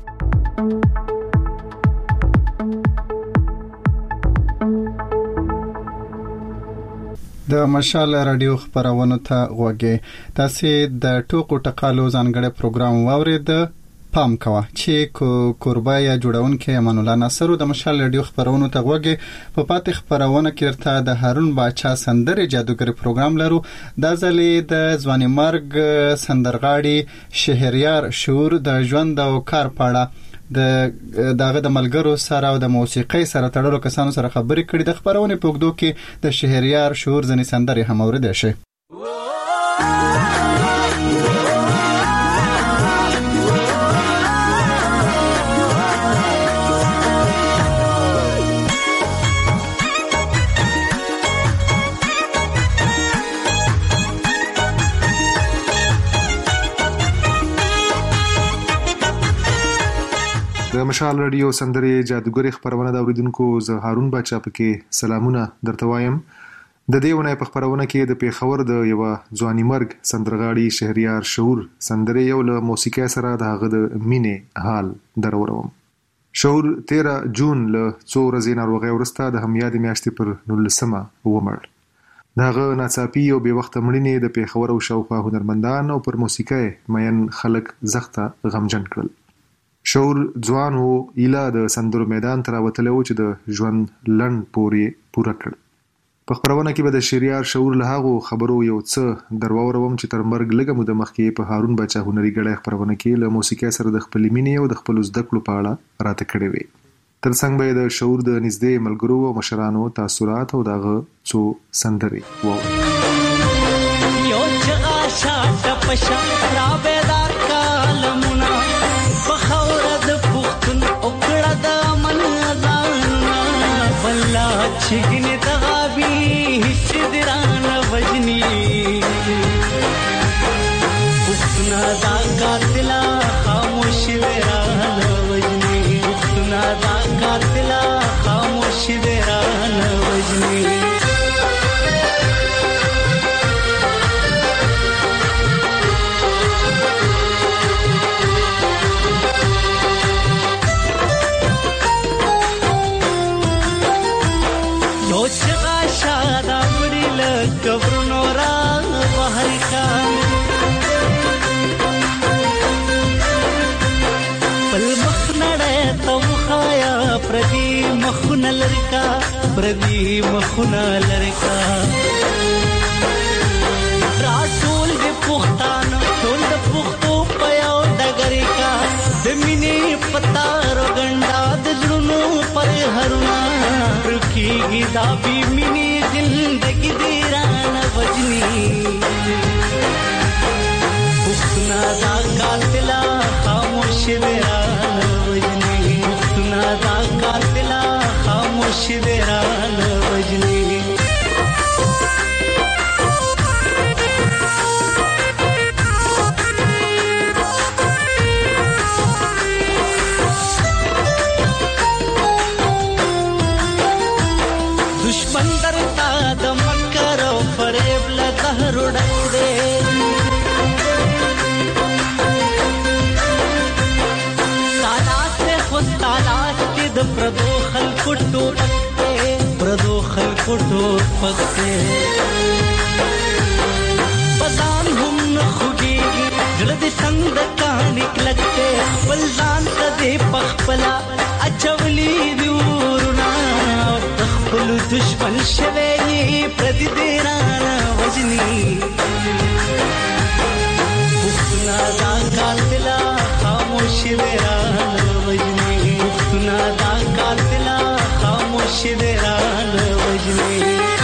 S1: د مشال رادیو خبرونه ته غوږی تاسو د ټوکو ټقالو ځانګړي پروګرام واورید پام کوه چې کوربه یا جوړونکي امان الله ناصر د مشال رادیو خبرونه ته غوږی په پاتې خبرونه کې ورته د هارون باچا سندري جادوګر پروګرام لرو د ځلې د ځواني مرګ سندرغاړي شهریار شعور د ژوند او کار پاړه د داغه د ملګرو سره او د موسیقۍ سره تړلو کسانو سره خبرې کړې د خبرونه په وګدو کې د شهریار شعور ځنې سندري هم اوریدل شي
S8: د مشال رادیو سندري جادوګری خبرونه د اوریدونکو زه هارون باچا پکې سلامونه درته وایم د دې ونه په خبرونه کې د پیښور د یو ځواني مرګ سندرغاړي شهریار شعور سندري یو له موسیقي سره د هغه د مینې حال درورم شعور تیرا جون له څو ورځې ناروغي ورسته د همیاد میاشتې پر نولسمه ومړ داغه ناڅاپي او به وخت مړینې د پیښور او شاوخوا هنرمندان او پر موسیقي مین خلک زخته غمجن کړل شعور ځوان وو ایله د سندرو میدان تر وتلو چې د ژوند لند پوري پوره کړ په خبرونه کې به د شهریار شعور له هغه خبرو یو څه درواوروم چې تر مرګ لګه مو د مخکې په هارون بچا هنري ګړې خبرونه کې له موسیقي سره د خپل مینې او د خپل زده کړو په اړه راته کړې وي تر څنګه به د شعور د نږدې ملګرو او مشرانو تاثرات او دغه څو سندري وو
S9: یو چې آشا پښا را بیدار کالمونه بخورد پختن اکڑا دا من ازانا واللہ چگن دغابی ہچ دران وجنی پختنا دا قاتلا خاموش دران وجنی پختنا دا قاتلا خاموش دران وجنی کبرونو را بحری خان پل مخنڑے تو مخایا پردی مخون لرکا پردی مخون لرکا را ټول دی پختان ټول د پختو پیاو ډګری کا د مینې پتا رګنډا د زړونو پر هرنا رکیږي دا بی مینې زندگی دیران وجنی پختنا دا قاتلا خاموش دیران وجنی پختنا دا قاتلا خاموش دیران وجنی دشمن درتا د مکر او فریب له قهر ډک دی سالات خو سالات کې د پردو خلکو ټوټک دی پردو خلکو ټوټک دی پسان هم نه خوږیږي زړه دې څنګه د کاڼي کلک دی خپل ځان ته دې پخپله اچولي دي ورونه خپل دشمن شوی پردی دیران وجنی پختنا دا قاتلا خاموش دیران وجنی پختنا دا قاتلا خاموش دیران وجنی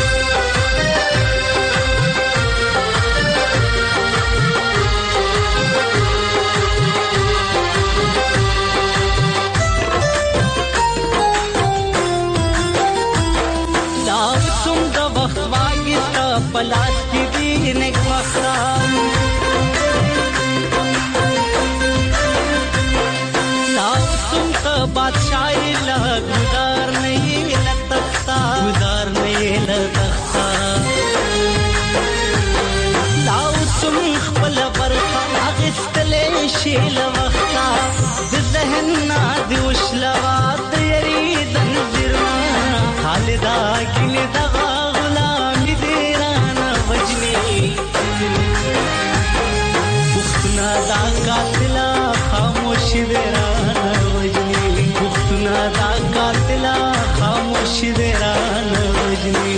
S9: پلاس کی دی نیک مخرام لاؤ تم کا بادشاہ لگدار نہیں لتختا گدار نہیں لتختا لاؤ تم خپل برخا اغستلے شیل وختا د ذہن نا دی وشلوات یری دنجرنا خالدا کلی دغا پختنا دا قاتلا خاموش دیران وجنی پختنا دا قاتلا خاموش دیران وجنی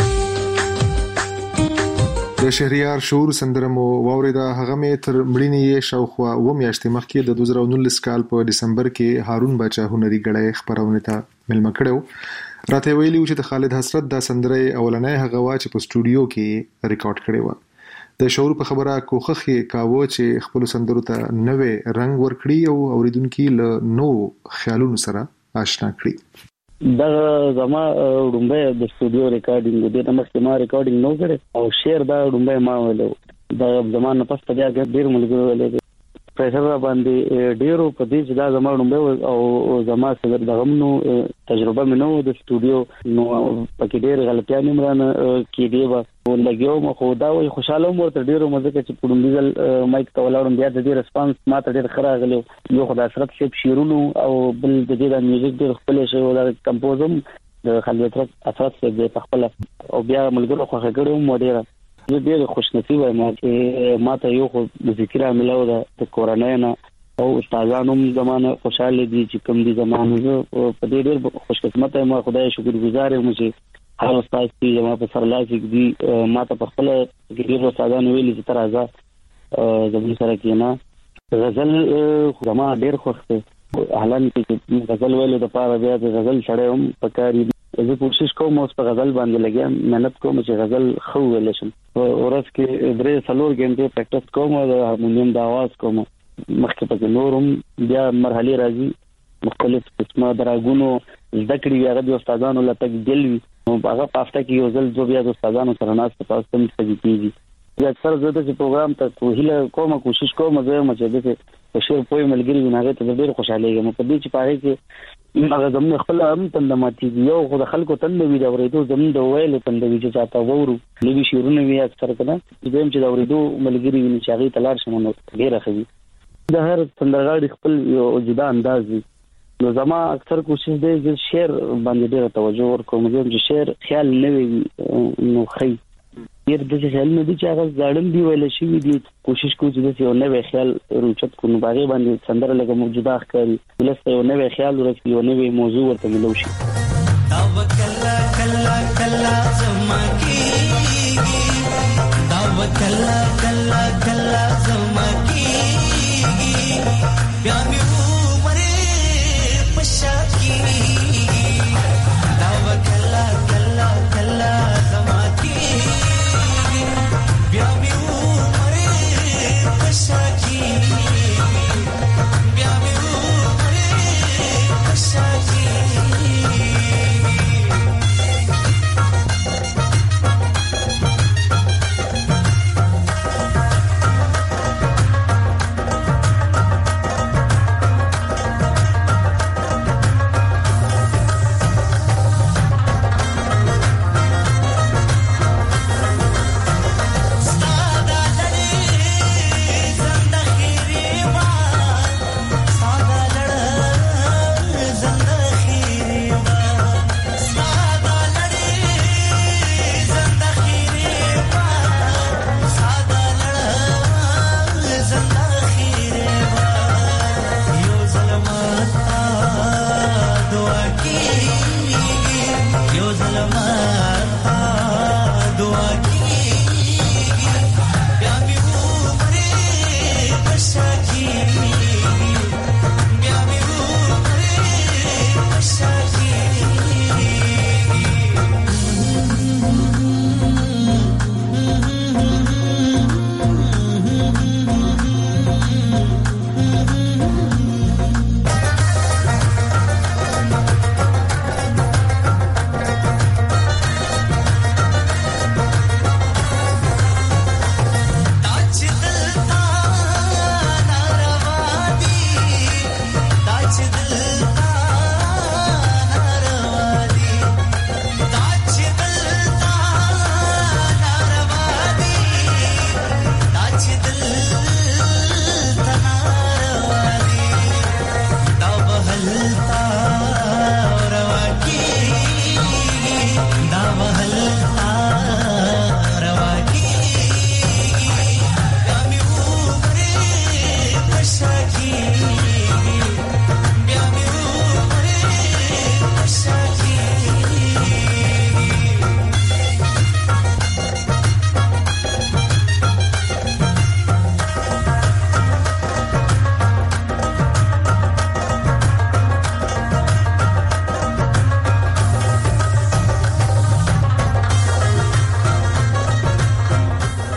S8: د شهریار شعور سندره مو واوریدا هغه مې تر مړینې شاوخوا و میاشتې مخکې د دوه زره نولس کال په دسمبر کې هارون باچا هنري غړی خبرونه ته ملما کړو راته ویلی چې د خالد حسرت دا سندره اولنۍ هغه وا چې په سټوډیو کې ریکارډ کړې و د شعور په خبره کوخخ کاوه چې خپل سندرو ته نوې رنگ ورکړي او اوریدونکو له نو خیالونو سره آشنا کړي
S10: دا زما ډومبه د سټوډیو ریکارډینګ د دې مخکې ما ریکارډینګ نو کړې او شعر دا ډومبه ما ویلو دا زمانه پس ته بیا ډیر ملګرو ویلې پریشر را باندې ډیرو په دې چې دا زما ډومبه او زما سره دغه نو تجربه مې نو د سټوډیو نو پکې ډیر غلطیاں عمران کې دی و لګیو مو خو دا وي خوشاله مو تر ډیرو مزه کې چې پړمبیزل مایک ته ولاړم بیا د دې ریسپانس ما ته ډیر خره غلو یو خدای حضرت شپ شیرونو او بل د دې د میوزیک ډیر خپل شی او د کمپوزم د خالد حضرت شپ د خپل او بیا ملګرو خو هغه مو ډیر زه ډیر خوش نصیب یم چې ما ته یو خو ذکر عملو د کورونای نه او استادانو زمانه خوشاله دي چې کوم دي زمانه په دې ډیر خوش قسمت یم خدای شکر گزار یم چې هر استاد چې ما په سر لاسک دي ما ته په خپل ډیر استادانو ویلي چې تر ازا زموږ سره کېنا غزل زما ډیر خوښ دی حالان کې غزل ویلو د پاره بیا د غزل شړم پکاري زه کوشش کوم اوس په غزل باندې لګم مهنت کوم چې غزل خو ویل شم ورځ کې درې څلور غنټې پریکټیس کوم او هارمونیم د आवाज کوم مخکې په نورم بیا مرحله راځي مختلف قسمه دراګونو زده کړې هغه د استادانو لپاره دلوي هغه په هفته کې یو ځل جو بیا د استادانو سره ناس په تاسو ته کیږي یا اکثر زه د پروګرام ته کوهله کوم کوشش کوم زه مچې د په شیر په ملګری وناغه ته ډېر خوشاله یم په دې چې پاره کې هغه زموږ خپل هم تندماتي یو خو د خلکو تندوي دا ورېدو زموږ د ویل تندوي چې چاته وورو لوي شیرونه وی اکثر کنه دیم چې دا ورېدو ملګری ویني چې هغه تلار شمنو ډېر اخوي د هر سندرغاړي خپل یو جدا انداز وي نو زما اکثر کوشش دی چې شعر باندې ډېر توجه ورکوم چې شعر خیال نه وي نو خي ډېر د خیال نه دي چې هغه ځاړم دی ویل شي دي کوشش کوم چې یو نوې خیال روچت کو نو باغې باندې سندره لګه موجوده ښکاري ولسته یو نوې خیال ورکړي یو نوې موضوع ورته ملو شي
S9: توکل کلا کلا زما کیږي توکل کلا کلا زما کیږي بیا مې وره پښا کیږي توکل کلا کلا زما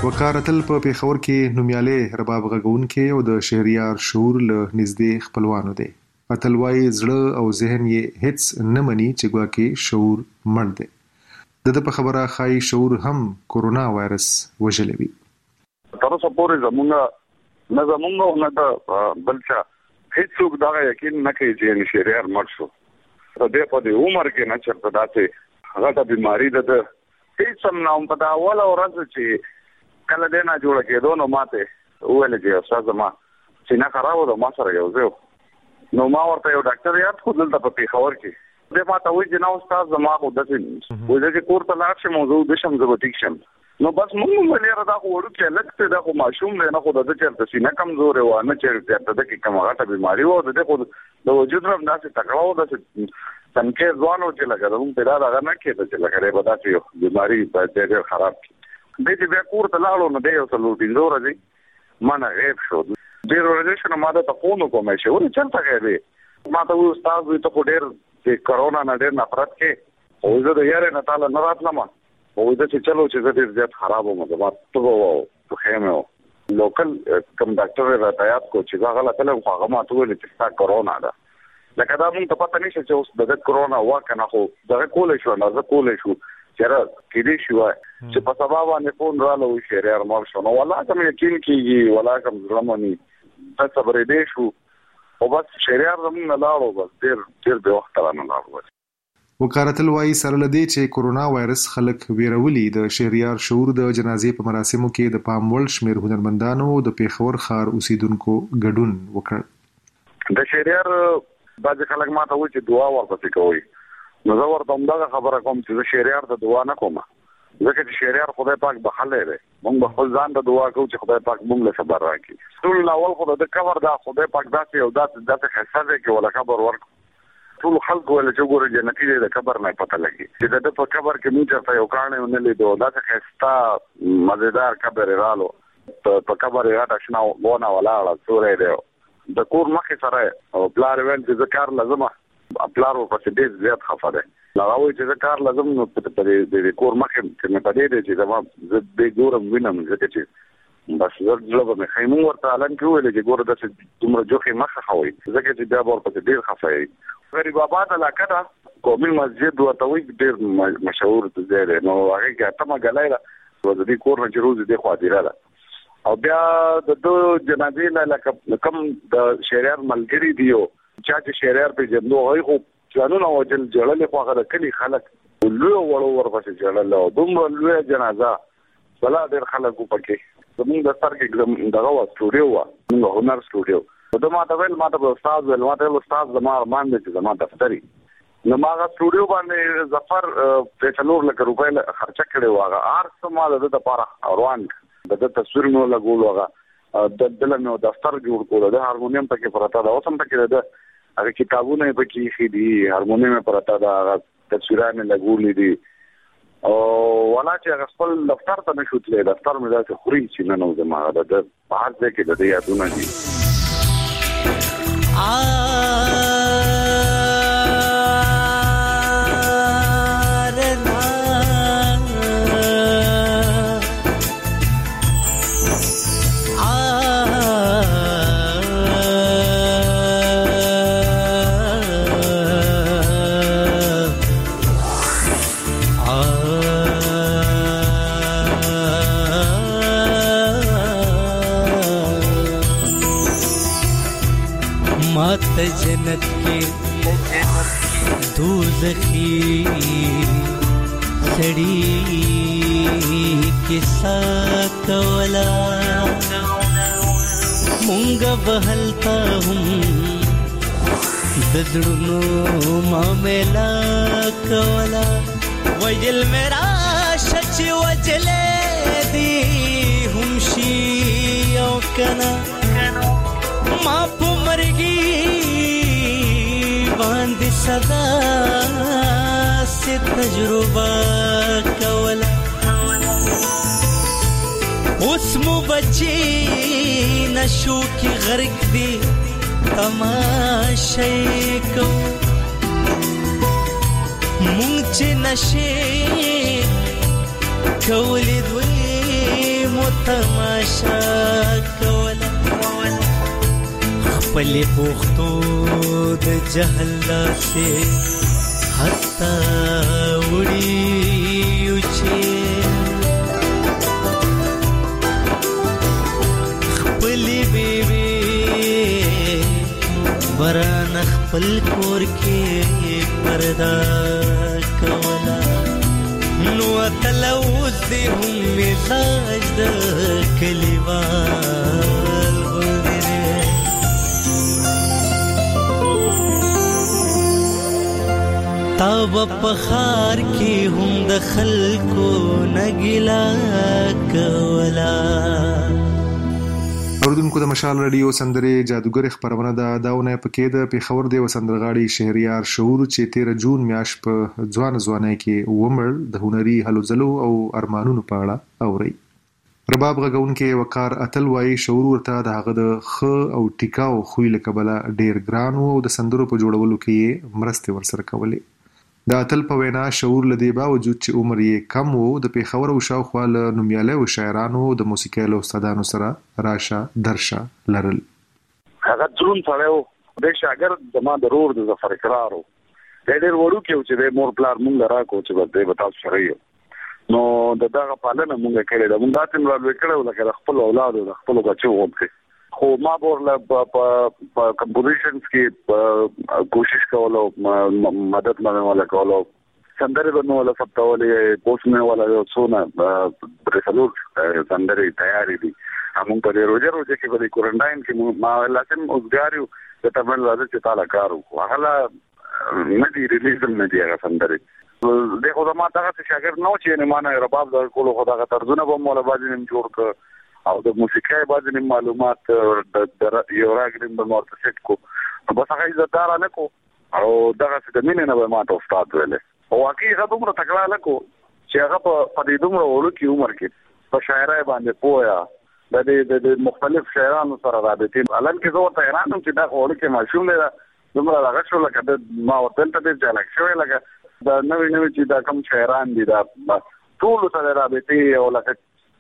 S8: وکارتل په پیښور کې نومیاله رباب غږونکي او د شهریار شعور له نږدې خپلوانو دی. اتلوای زړه او ذهن یې هیڅ نه مني چې ګواکې شعور مړ دی. د د په خبره خای شعور هم کورونا وایرس وژلې وي.
S11: تر اوسه پورې زمونږ نه زمونږ نه د بلچا هیڅوک دا یقین نه کوي چې شهریار مړ شو. په دې په دې عمر کې نه چرته داسې هغه د بیماری د هیڅ هم نه په دا اول ورځ چې کله دې نه جوړ کېدو نو ماته ویل چې استاد ما چې نه خراب و ما سره یو ځو نو ما ورته یو ډاکټر یاد خو دلته په پیښور کې دې ماته وایي چې نو استاد ما خو داسې وایي چې کور ته لاړ شم موضوع د شم زه ټیک شم نو بس موږ ملي را خو ورو کې لکه دا خو ماشوم نه خو د چرته سینه کمزور و نه چرته د کې کومه بیماری و د خو د وجود رم داسې تکړه و د څنګه ځوانو چې لګا دوم پیدا دا نه کېده چې لګره به داسې بیماری په ډېر خراب دې دې بیا کور ته لاړو نو دې یو څلو دینځو راځي ما نه غیب شو ډېر ورځې شنو ما ته فون کوم چې ور چلته غیبې ما ته استاد وي ته ډېر چې کرونا نه ډېر نفرت کې او زه د یاره نه تعالی نه راتلم او دا چې چلو چې ډېر زیات خراب و مزه ما ته وو په خیمه لوکل کم ډاکټر راځيات کو چې هغه غلطه خو هغه ما ته ویل چې تا کرونا ده لکه دا موږ ته پته نشي چې اوس د کرونا واکنه خو دغه کولې شو نه زه کولې شو چیرې کېدې شو چې په سبا باندې فون رااله وي شهریار مار شو نو ولا کوم یقین کیږي ولا کوم ظلمونی څه صبرې دې شو او بس شهریار زمون نه لاړو بس ډېر ډېر به وخت نه لاړو.
S8: وکارتل وايي سره لدی چې کورونا وایرس خلک ویرولي د شهریار شعور د جنازې په مراسمو کې د پام وړ شمیر هنرمندانو د پیښور ښار اوسیدونکو ګډون وکړ.
S11: د شهریار باندې خلک ماته وایي چې دعا ورته کوي نو زه ورته همدغه خبره کوم چې شهریار ته دعا نه کوم ځکه چې شهریار خدای پاک بخښلی دی موږ به خپل ځان ته دعا کوو چې خدای پاک موږ له صبر راکړي. ټول اول خو د قبر دا خدای پاک داسې یو داسې داسې ښایسته دی چې ولا قبر ورکړو ټول خلک ویل چې ګوره جنتي دی د قبر نه پته لګي چې د ده په قبر کې موږ چېرته یو کاڼی ونه لیدو داسې ښایسته مزېدار قبر یې رالو په قبر یې غټه شنه ونه ولاړه سوری دی د کور مخې سره او پلار ویل چې زه کار لازمه پلار ورپسې ډېر زیات خفه دی هغه وایي چې زه کار لازم نو په دې کور مخې چې مې په دې دی چې زما زه دې ګورم وینم ځکه چې بس زه زړه به مې ښایي مونږ ورته هلن کې وویلې چې ګوره داسې دومره جوخې مه خښوئ ځکه چې بیا به ورپسې ډېر خفه یې. غریب آباد علاقه ده قومي مسجد ورته وایي ډېر مشهور ځای دی نو هغې کې اتمه ګلی ده د دې کور نه چې روز دې خوا دیره ده او بیا د ده جنازې نه لکه کوم د شهریار ملګري دي او چا چې شهریار پېژندو هغوی خو ځانونه وجل جړلې خو هغه د کلي خلک لویو وړو ورپسې جړل او دومره لویه جنازه بلا ډېر خلک وو پکې زمونږ دفتر کې دغه وه سټوډیو وه زمونږ هنر سټوډیو ده ما ته ویل ما ته به استاد ویل ما ته ویل استاد زما ارمان دی چې زما دفتر نو ما هغه سټوډیو باندې ظفر پرې څلور لکه روپۍ خرچه کړې وه هغه هر څه ما د ده دپاره روان د ده تصویر مې ولګولو هغه دله مې دفتر جوړ کړو د هارمونیم پکې پرته ده اوس هم پکې د ده هغه کتابونه یې پکې ایښي دي هارمونیم یې پرته ده هغه تصویران یې لګولي دي او ولا چې هغه خپل دفتر ته نه شو تللی دفتر مې داسې خوري چې نه نو زما هغه د په هر ځای کې د ده یادونه دي.
S9: जन्नत के दोज़खी सड़ी के साथ वाला मुंगा बहलता हूँ ददड़नो मामेला कवला वजल मेरा सच वजले दी हमशी औकना माप मरगी बांध सदा से तजुर्बा कवला उसमु बच्ची नशो की गर्क दी तमाशे को मुंच नशे कवली द्वी تماشا کوله خپلې پوښتو د جهل داسې حتی وړي یو چې خپلې بیبي بران خپل کور کې پردا کوله نو تلوث دې هم مزاج د کلیوال غوندې تاب پخار کې هم د خلکو نګلا کولا.
S8: اوردونکو د مشال رادیو سندرې جادوګر خبرونه ده داونه پکې د پیښور دی وسندرغاړي شهریار شعور چې تیرہ جون میاش په ځوان ځوانۍ کې ومر د هنري هلو ځلو او ارمانونو په اړه اوري. رباب غږونکي وقار اتل وایي شعور ورته د هغه د خ او ټیکاو خوې لکبله ډیر ګران او د سندرو په جوړولو کې مرسته ورسره کولې. د اتل په وینا شعور لدی باوجود چې عمر یې کم وو د پیښور او شاوخوا له نومیالیو شاعرانو د موسیقۍ له استادانو سره راشه درشه لرل.
S11: هغه ځون سره د شاګرد زما ضرور د ظفر اقرارو ډېر وړو کې چې د مور پلار مونږ راکو چې بده به تاسو سره یو نو دغه پالنه مونږ کړې ده مونږ تاسو مراد وکړو لکه خپل اولاد او خپل بچو وکړي خو ما ورله په کمپوزیشنز کې کوشش کولو مدد مې ولا کولو سندره بنو ولا فتاولې پوس مې ولا یو څونه پرسلور سندره تیاری دي همون په روزه روزه کې په کورنټاین کې ما لازم اوسګاریو د تمن راځي چې تعالی کارو هغه نه دی ریلیز نه دی هغه سندره دغه ما دغه شاګرد نو چې نه مانه رباب د کولو خدای ترجمه به مولا باندې نیم جوړ ک او د موسیقۍ باندې معلومات د یو راګرین د مورتسټ کو بس هغه عزتدار نه کو او دغه د مینې نه به ماته استاد ویل او واقعي هغه دومره تکړه نه کو چې هغه په دې دومره ورو کې عمر کې په شاعرۍ باندې پوهه د دې د مختلف شاعرانو سره رابطې الان کې زه ورته حیران یم چې دا ورو کې ماشوم دی دومره هغه شو لکه ما ورته ته دې ځلک شوی لکه دا نوې نوې چې دا کوم شاعران دي دا ټول سره رابطې او لکه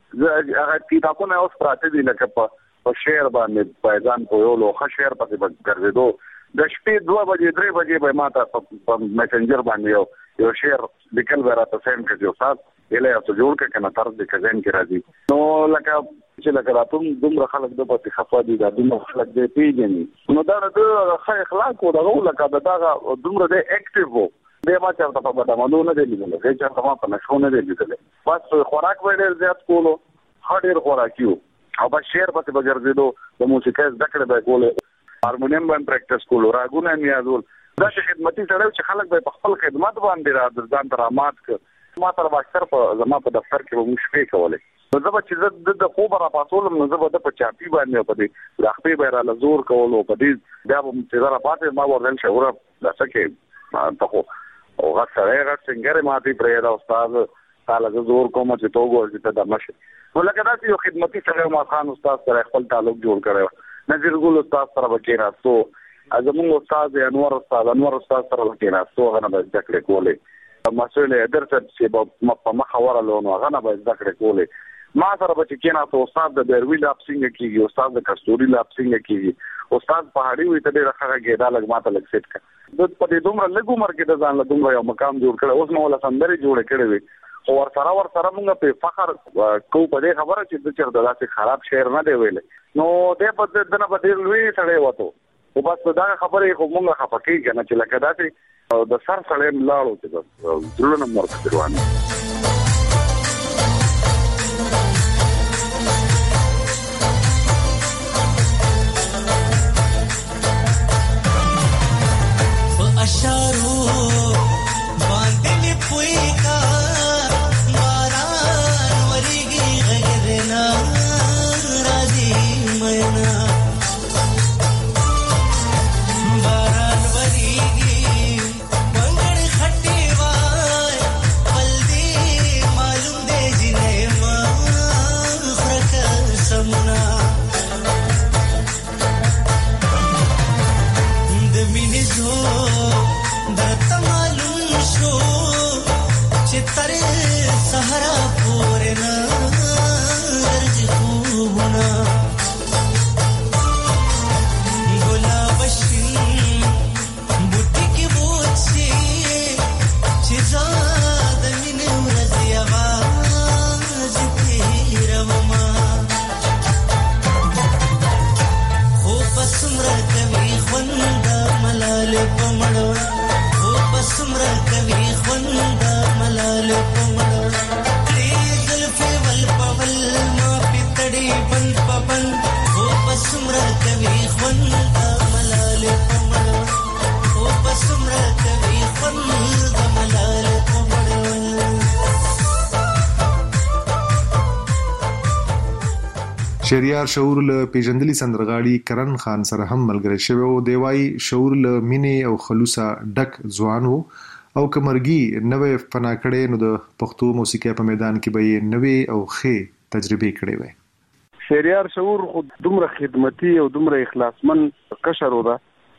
S11: هغه کتابونه اوس پراته دي لکه په شعر باندې پایدان په یو لوخه شعر پکې ګرځېدو د شپې دوه بجې درې بجې به ماته په میسنجر باندې یو یو شعر لیکل به راته سیم کړي او تاسو یې له تاسو جوړ کړئ کنه طرز دې کزن کې راځي نو لکه چې لکه راتوم دومره خلک د پاتې خفا دي دا دومره خلک دې پیژني نو دا د ښه اخلاق او دغه لکه دا دومره دې اکټیو وو به ما چرته په بدمنو نه دی لیدل هیڅ چرته ما په نشو نه دی لیدل بس خوراک وړل زیات کولو هډیر خوراکیو او په شعر په بغرزیدو د موسیقۍ ذکر به کولو هارمونیم باندې پریکټیس کولو راګونه میازول دا چې خدمتي سره چې خلک به په خپل خدمت باندې را ځان ترامات ک ما تر اکثر په زما په دفتر کې به مشفي کولې نو زه چې د خوب را پاسولم نو زه به په چاپی باندې په دې راخپې به را لزور کولو په دې بیا به چې را پاتې ما ورن شعور لاسکه ته او هغه سره هغه څنګه ماتي پرې دا استاد تعالی زور کوم چې توګو چې د مشه ولکه دا یو خدمتي سره ما خان استاد سره خپل تعلق جوړ کړو نظر ګل استاد سره وکړا سو ازمن استاد انور استاد انور استاد سره وکړا سو هغه به ذکر کولې مسؤل درته چې په مخاوره لونه هغه به ذکر کولې ما سره به چې کینا ته استاد د بیروی لاپسینګ کیږي استاد د کستوري لاپسینګ کیږي استاد پهاړی وي ته ډېر ښه ګیدا لګ ماته لګ سیټ کا د په دې دومره لګو مر کې د ځان له دومره یو مقام جوړ کړ اوس نو له سندري جوړ کړی وي او ور سره ور سره موږ په فخر کو په دې خبره چې د چر دلاسه خراب شعر نه دی ویل نو دې په دنه په ډېر لوی سره وته او بس دا خبره خو موږ خپکی کنه چې لکه داسې د سر سره ملاړو چې ضرورت مرکه روانه اشارو باندې پوي کا باران وريږي غږدنا راځي منا باران وريږي منګړ خټي وای بلدي
S8: شهریار شعور له پیژندلي سندرغاړي کرن خان سره هم ملګری شوی او دیوای شعور له مینې او خلوصه ډک ځوان وو او کمرګي نوې فنا کړي نو د پښتو موسیقي په میدان کې به نوې او ښه تجربه کړې وي.
S12: شهریار شعور خود دومره خدمتي او دومره اخلاصمن کشر ودا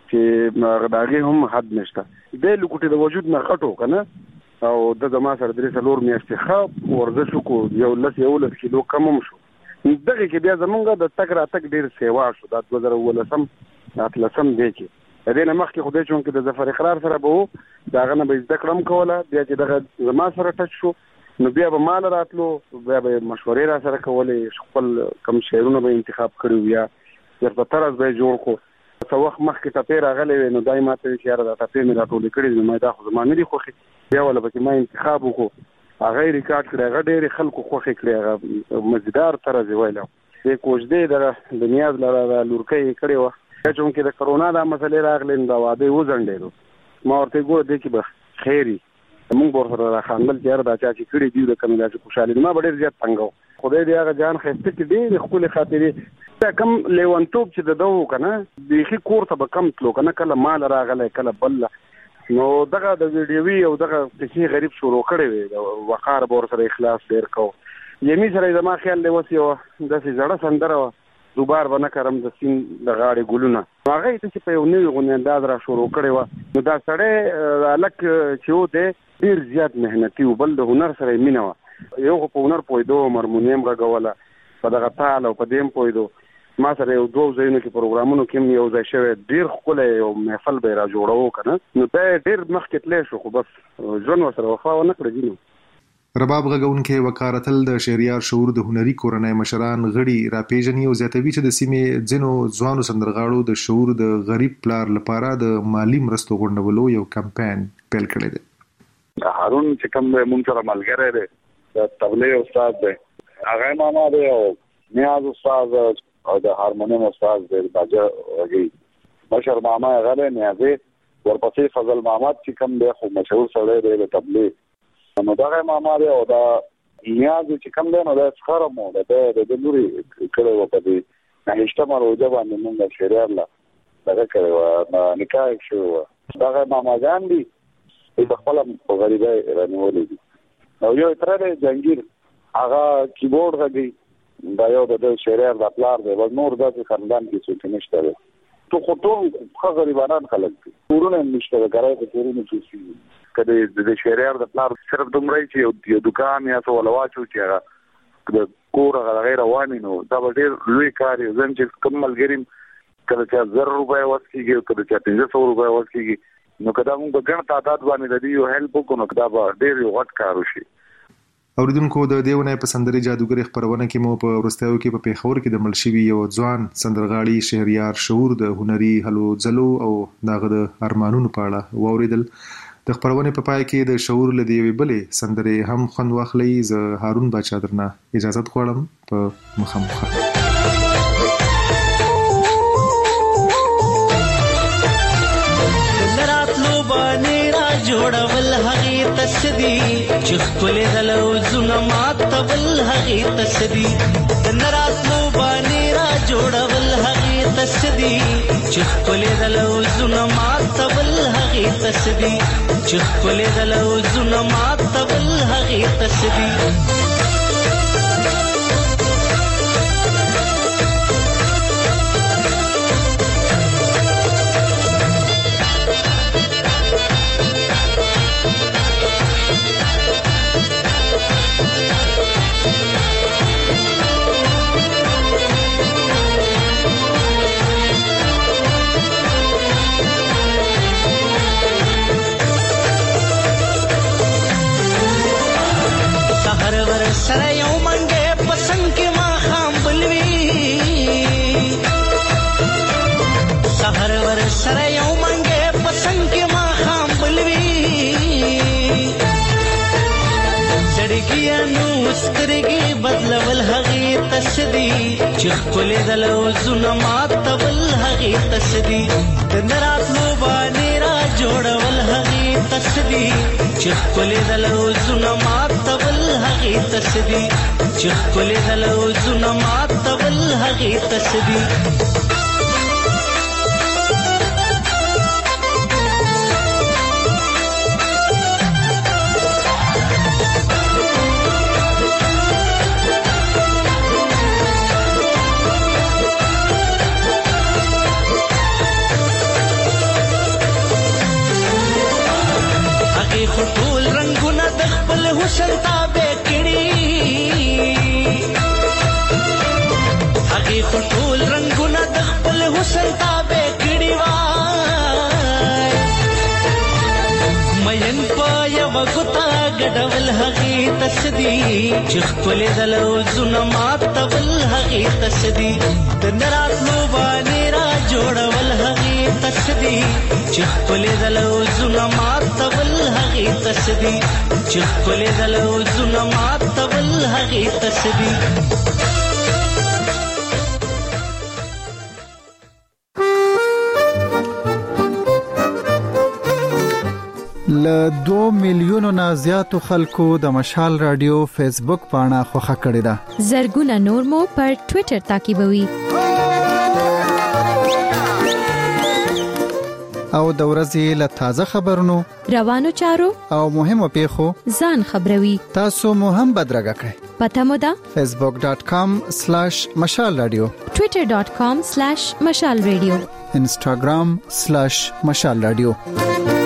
S12: چې غداغه هم حد نشته. د لوکټي د وجود نه خټو کنه او د زما سره درې سلور میاشتې خو ورزش کو یو لس یو لس کیلو کم هم شو. دغه کې بیا زمونږ د تک را تک ډیر سیوا شو د دوه زره ولسم اتلسم دی کې د نه مخکې خدای چون کې د ظفر اقرار سره به دا غنه به ذکر هم کوله بیا چې دغه زما سره ټچ شو نو بیا به مال راتلو بیا به مشورې را سره کولې خپل کم شعرونه به انتخاب کړو یا ورته طرز به جوړ کو څو وخت مخکې ته پیر غلې نو دای ماته چې یاره دا ته مې راټول کړی نو ما دا خو زما نه دی خوخي بیا ولا به ما انتخاب وکړو هغه ریکارډ کړی هغه ډېر خلکو خوخي کړی هغه مزیدار طرز ویلو د کوژدې د دنیا لپاره لورکې کړی و چې چې د کرونا د مسلې راغلې دا واده وزنډېرو ما ورته ګور دې کې به خیری موږ ورسره راخاندل چې هر دا چې کړي دی د کمی داسې خوشاله ما ډېر زیات تنګو خدای دې هغه جان خسته چې ډېر خپل خاطرې دا کم لیوانتوب چې د دوه کنه د کور ته به کم تلو کنه کله مال راغله کله بل نو دغه د ویډیوي او دغه چې غریب شروع کړي وي وقار بور سره اخلاص ډېر کو یمي سره زما خیال دی وسی و داسې زړه سندره دوبار ونه کرم د سین د غاړې ګلونه هغه چې په یو نوې غونې انداز را شروع کړي و نو دا سړی الک چې و دی ډیر زیات مهنتي او بل د هنر سره مینه و یو په هنر پویدو هارمونیم غږوله په دغه تال او په دیم پویدو ما سره یو دوه ځایونو کې پروګرامونو کې یو ځای شوی ډیر ښکلی یو محفل به یې را جوړوو که نه نو دا ډیر مخکې تلی شو خو بس ژوند ورسره وفا ونه کړه ځینو
S8: رباب غږونکي وکارتل د شهریار شعور د هنري کورنۍ مشران غړي راپېژني او زیاتوي چې د سیمې ځینو ځوانو سندرغاړو د شعور د غریب پلار لپاره د مالی مرستو غونډولو یو کمپاین پیل کړی دی.
S11: هارون چې کوم مونږ سره ملګری دی د تبلیغ استاد دی هغه ماما دی او نیاز استاد او د هارمونیم استاد دی باجه وږي مشر ماما هغه دی نیازي ورپسې فضل محمد چې کوم دی خو مشهور سړی دی د تبلیغ نو دغه ماما دی او دا نیاز چې کوم دی نو دا څخه مو د د نوري کړه و په دې نهشته مروجه باندې موږ شریار لا دغه کړو نکاح شو دغه ماما ځان دی د خپل غریبای رانیولې دي او یو تر دې جنگیر هغه کیبورډ غږی دا یو د شریار د پلار دی ول نور د خاندان کې څه نشته دی تو خو ټول غریبانان خلک دي ورونه نشته غره ته ورونه چوسي کله د شریار د پلار صرف دومره چې یو دکان یا څه ولواچو چې هغه د کور غیر رواني نو دا ډېر لوی کار یو ځم چې کمل ګریم کله چې زر روپیا ورکیږي کله چې پنځه سوه روپیا ورکیږي نو کدا موږ ګڼ تعداد باندې د دې یو هیلپ وکړو کدا به ډېر یو غټ کار وشي.
S8: اوریدونکو د دیونه په سندري جادوګر خبرونه کې مو په ورستیو کې په پیښور کې د ملشوي یو ځوان سندرغاړي شهریار شعور د هنري هلو ځلو او دغه د ارمانونو په اړه واوریدل. د خبرونه په پای کې د شعور لدی وی بلې سندري هم خوند واخلي. ز هارون بچا درنه اجازه غواړم په مخامخ
S9: جوړول هغه تسدي چې خپل دلو زونه ماتول هغه تسدي د نراتلو باندې را جوړول هغه تسدي چې خپل دلو زونه ماتول هغه تسدي چې خپل دلو زونه ماتول هغه تسدي سره یو منګه پسند کې ما خام بلوي سحر ور سره یو منګه پسند کې ما خام بلوي سړګي نو سترګي بدلول هغه تسدي چې خپل دلو زونه ماتول هغه تسدي د نراتلو باندې را جوړول هغه تسدي چې خپل دلو زونه ماتول هغه هغه تسدي چې خپل دلو زونه ماتول هغه تسدي ټول رنگونه د خپل حسن تابع کړي هغه ټول رنگونه د خپل حسن تابع کړي وای مین پای وغتا ګډول هغه تسدي چې خپل دلو زونه ماتول هغه تسدي د نراتلو باندې را جوړول هغه تسدي چې خپل دلو زونه ماتول هغه تسدي چې خپل دلو زونه ماتول هغه تسدي
S1: ل دو میلیونو نه زیاتو خلکو د مشال رادیو فیسبوک پاڼه خوښه کړې ده.
S2: زرګونه نور مو پر ټوئیټر تعقیبوي.
S1: او د ورځې له تازه خبرونو
S2: روانو چارو
S1: او مهمو پیښو
S2: ځان خبروي.
S1: تاسو مو هم بدرګه کړئ.
S2: پته مو ده
S1: facebook dot com slash mashal radio
S2: twitter dot com slash mashal radio
S1: instagram slash mashal radio